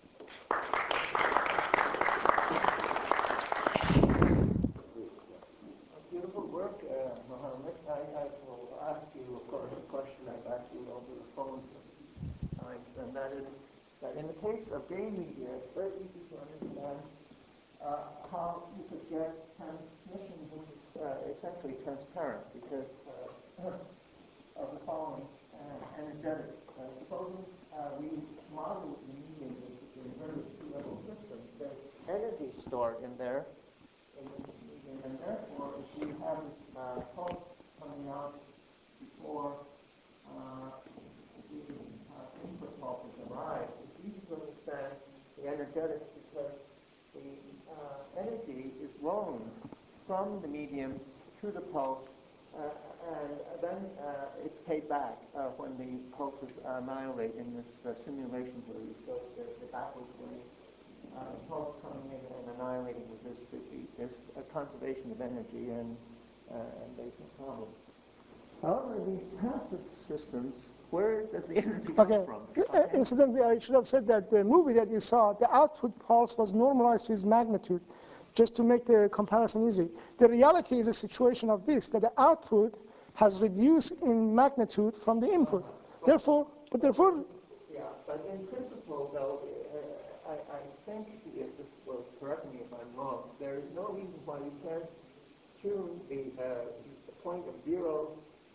Beautiful work, Mohammed. I will ask you, of course, a question I've asked you over the phone times, and that is that in the case of gain media, it's very easy to understand how you could get transmission which is essentially transparent because of the following energetics. Supposing we model the medium in a very two-level system, there's energy stored in there, and therefore, if we have this pulse coming out before the input pulses arrive, it's easy to understand the energetics because the energy is loaned from the medium to the pulse, and then it's paid back when the pulses annihilate in this simulation where we show the backwards way. Pulse coming in and annihilating with this defeat. There's a conservation of energy and basic problems. However, these passive systems Where does the energy come Okay. from? Incidentally, I should have said that the movie that you saw, the output pulse was normalized to its magnitude, just to make the comparison easy. The reality is a situation of this, that the output has reduced in magnitude from the input. Therefore, yeah, but in principle, though, I think, well, correct me if I'm wrong, there is no reason why you can't tune the point of zero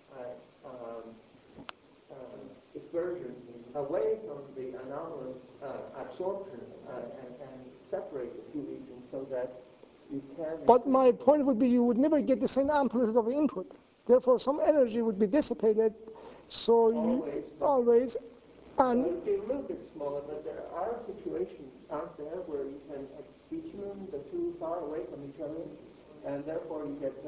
dispersion away from the anomalous absorption and separate the two regions so that you can... But my point would be you would never get the same amplitude of the input. Therefore, some energy would be dissipated. So always. And it would be a little bit smaller, but there are situations out there where you can detune the two far away from each other, and therefore you get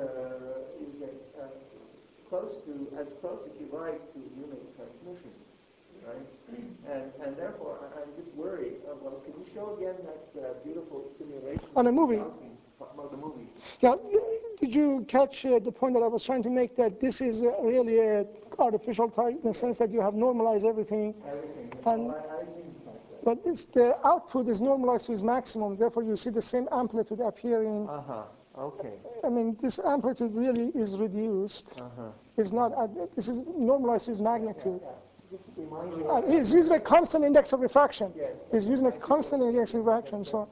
close as you like to unit transmission, right? And therefore I'm just worried. Well, can you show again that beautiful simulation on a movie? About the movie. Yeah. Did you catch the point that I was trying to make, that this is really an artificial type in the sense that you have normalized everything? And, but the output is normalized to its maximum, therefore you see the same amplitude appearing. Okay. I mean, this amplitude really is reduced. It's not, this is normalized to its magnitude. He's using a constant index of refraction. He's using a constant index of refraction. So.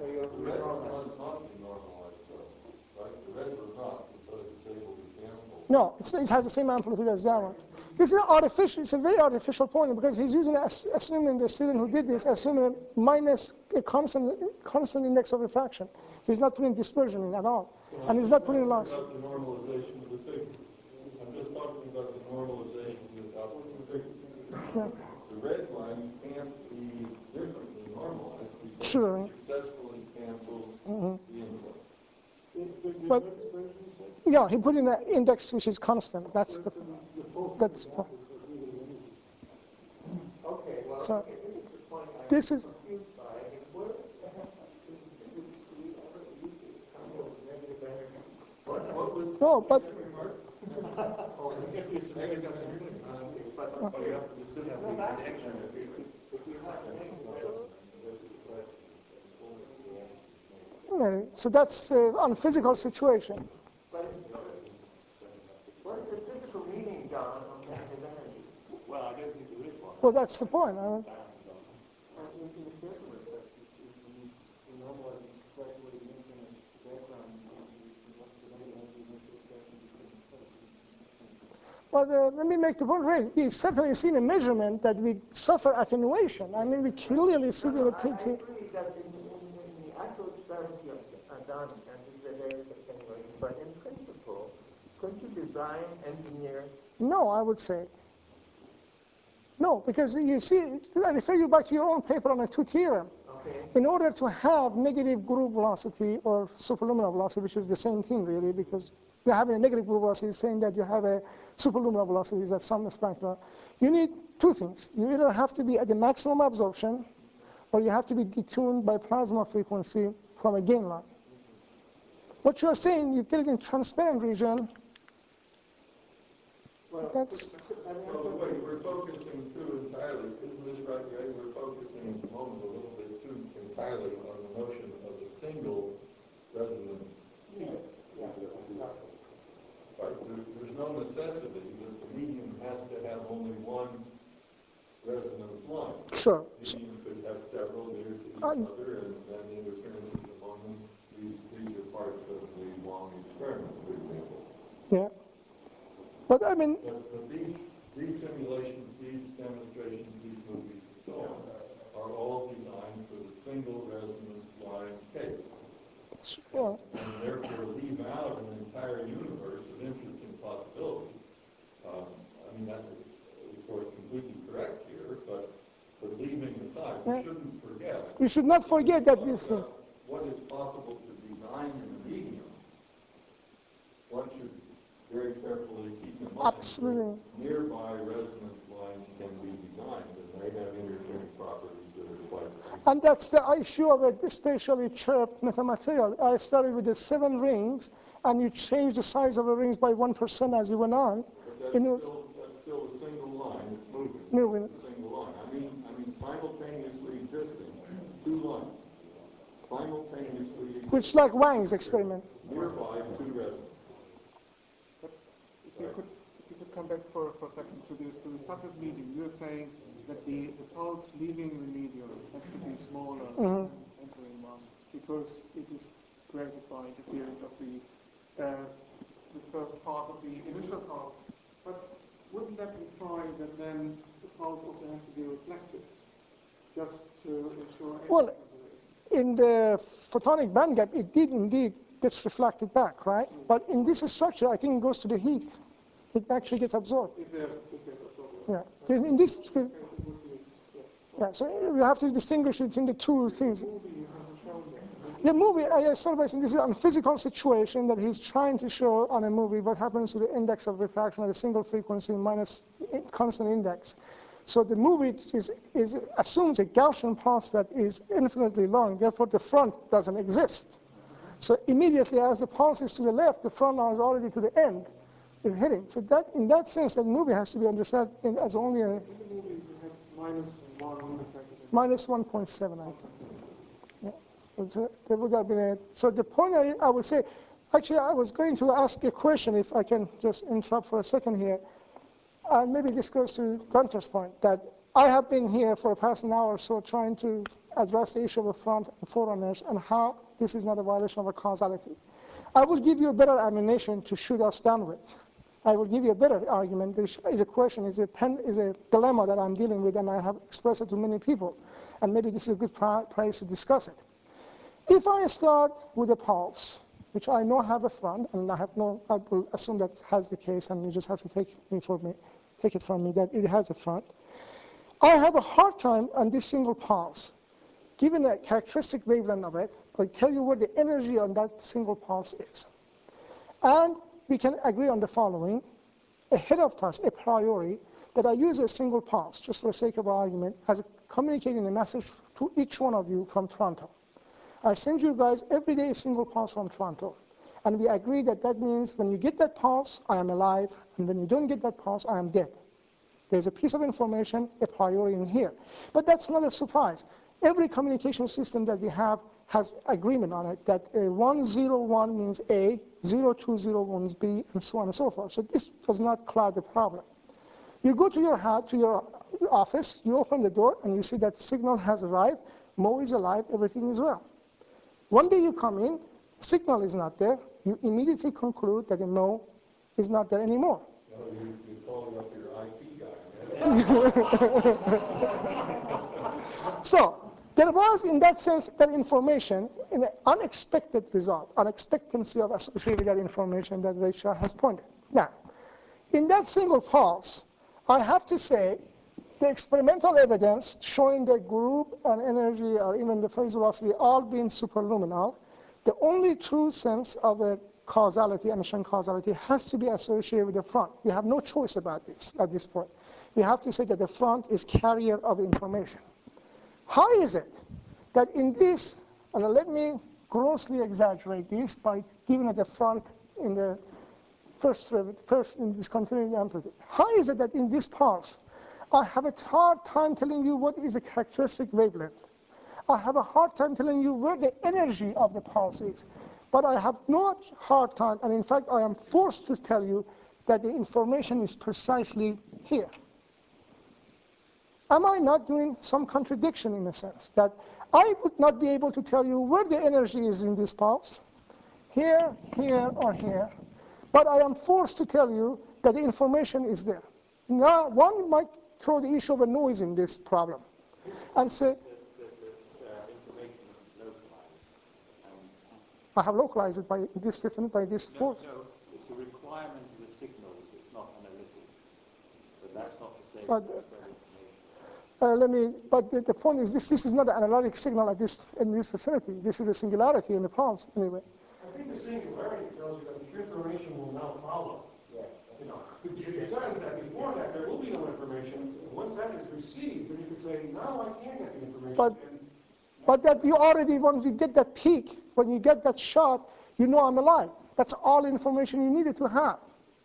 No, it has the same amplitude as that one. This is artificial. It's a very artificial point because he's using, assuming the student who did this, assuming minus a constant index of refraction. He's not putting dispersion in at all, and he's not putting loss. About the normalization of the figure. I'm just talking about the normalization of the figure. Yeah. The red line can't be differently normalized because Sure. it successfully cancels the input. But yeah, he put in an index which is constant. That's the. That's. Okay. Well, so the point this is. No, but. So that's on physical situation. What is the physical meaning, John, of negative energy? Well, I don't think there is one. Well, that's the point. Well, let me make the point right. We've certainly seen a measurement that we suffer attenuation. I mean, we clearly see the... I agree that in the actual experiments you have done, and there is attenuation, but in principle, couldn't you design, engineer? No, I would say. No, because you see, I refer you back to your own paper on the two theorem. Okay. In order to have negative group velocity or superluminal velocity, which is the same thing really, because you're having a negative group velocity saying that you have a superluminal velocity is at some spectra, you need two things. You either have to be at the maximum absorption, or you have to be detuned by plasma frequency from a gain line. What you're saying, you get it in transparent region. Well, that's... Well, the way we're focusing too entirely, isn't this right, Ray? We're focusing at the moment a little bit too entirely on the notion of a single resonance peak. Right? There's no necessity that the medium has to have only one resonance line. Sure. The medium could have several near to each other, and then the interferences among them, these are parts of the long experiment, for example. Yeah. But I mean... But these simulations, these demonstrations, these movies, and so on, are all designed for the single resonance line case. Sure. And therefore leave out an entire universe of interesting possibilities. I mean, that is, of course, completely correct here, but leaving aside, we shouldn't forget. We should not forget that this... What is possible to design in the medium, one should very carefully keep in mind that nearby resonance lines can be designed, and they have interfering properties that are quite... And that's the issue of a spatially chirped metamaterial. I started with the 7 rings, and you change the size of the rings by 1% as you went on. But that's still a single line. It's moving. moving. a single line. I mean simultaneously existing, two lines. Simultaneously existing. Which like Wang's experiment. Nearby two resonances. But if you could come back for a second to the passive medium, you're saying that the pulse leaving the medium has to be smaller than entering one because it is created by interference of the first part of the initial pulse. But wouldn't that imply that then the pulse also has to be reflected, just to ensure? Well, in the photonic band gap, it did indeed gets reflected back, right? But in this structure, I think it goes to the heat. It actually gets absorbed. Yeah. So in this, yeah. So we have to distinguish between the two things. The movie, I started by saying this is a physical situation that he's trying to show on a movie what happens to the index of refraction at a single frequency minus constant index. So the movie assumes a Gaussian pulse that is infinitely long, therefore the front doesn't exist. So immediately as the pulse is to the left, the front now is already to the end, is hitting. So that, in that sense, that movie has to be understood as only a minus 1.7, I think. There would have been so the point I would say, actually I was going to ask a question, if I can just interrupt for a second here, and maybe this goes to Gunter's point, that I have been here for the past an hour or so trying to address the issue of the front and forerunners and how this is not a violation of a causality. I will give you a better ammunition to shoot us down with. I will give you a better argument. This is a question, is a dilemma that I'm dealing with, and I have expressed it to many people, and maybe this is a good place to discuss it. If I start with a pulse, which I know have a front, and I will assume that has the case, and you just have to take it from me that it has a front. I have a hard time on this single pulse, given a characteristic wavelength of it, I'll tell you what the energy on that single pulse is. And we can agree on the following, ahead of time, a priori, that I use a single pulse, just for the sake of argument, as communicating a message to each one of you from Toronto. I send you guys every day a single pulse from Toronto. And we agree that that means when you get that pulse, I am alive, and when you don't get that pulse, I am dead. There's a piece of information a priori in here. But that's not a surprise. Every communication system that we have has agreement on it, that 101 means A, 0201 means B, and so on and so forth. So this does not cloud the problem. You go to your office, you open the door, and you see that signal has arrived, Mo is alive, everything is well. One day you come in, signal is not there, you immediately conclude that the Mo is not there anymore. No, you're calling up your IT guy. So there was, in that sense, that information, an unexpected result, unexpectancy of associated with that information that Rachel has pointed. Now, in that single pulse, I have to say the experimental evidence showing the group and energy or even the phase velocity all being superluminal, the only true sense of a causality, emission causality, has to be associated with the front. We have no choice about this at this point. We have to say that the front is carrier of information. How is it that in this, and let me grossly exaggerate this by giving it the front in the first in this continuing amplitude. How is it that in this pulse, I have a hard time telling you what is a characteristic wavelength. I have a hard time telling you where the energy of the pulse is. But I have no hard time, and in fact, I am forced to tell you that the information is precisely here. Am I not doing some contradiction in a sense that I would not be able to tell you where the energy is in this pulse, here, here, or here, but I am forced to tell you that the information is there. Now, one might throw the issue of a noise in this problem and say, information is localized. I have localized it by this different, by this force. No, it's a requirement of the signals, it's not analytic. But that's not to say But, that information. But the point is this is not an analytic signal in this facility. This is a singularity in the pulse, anyway. I think the singularity tells you that the information will now follow. Yes. You know, it says that before that there will be no information. Once that is received, then you can say, now I can get the information. But that you already, once you get that peak, when you get that shot, you know I'm alive. That's all information you needed to have.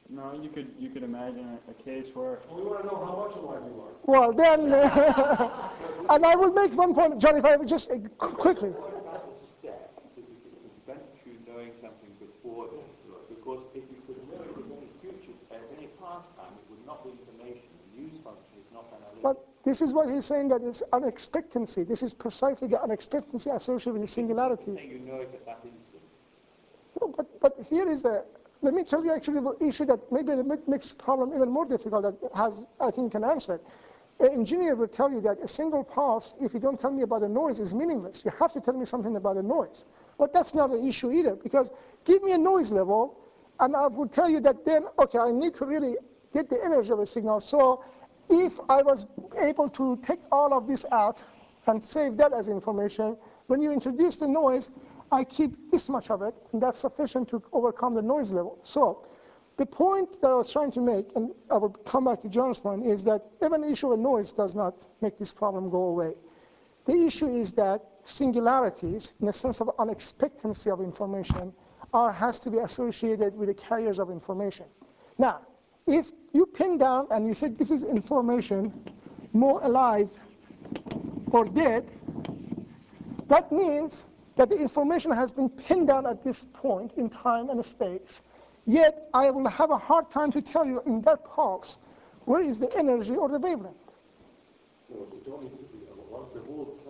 No, you could imagine a case where. Well, we want to know how much alive you are. Well, then, and I will make one point, John, if I would just quickly. What about the step that you could prevent you knowing something before this? Because if you could know it in any future, at any past time, it would not be information. The news function is not analytic. But this is what he's saying, that it's unexpectancy. This is precisely the unexpectancy associated with the singularity. You're saying you know it at that instant. No, but here is let me tell you actually the issue that maybe makes the problem even more difficult, that has, I think, can answer it. An engineer will tell you that a single pulse, if you don't tell me about the noise, is meaningless. You have to tell me something about the noise. But that's not an issue either, because give me a noise level, and I will tell you that then, okay, I need to really get the energy of a signal. So if I was able to take all of this out and save that as information, when you introduce the noise, I keep this much of it, and that's sufficient to overcome the noise level. So the point that I was trying to make, and I will come back to John's point, is that even the issue of noise does not make this problem go away. The issue is that singularities, in the sense of unexpectancy of information, has to be associated with the carriers of information. Now, if you pin down and you say this is information, more alive or dead, that means that the information has been pinned down at this point in time and space. Yet I will have a hard time to tell you in that pulse where is the energy or the wavelength.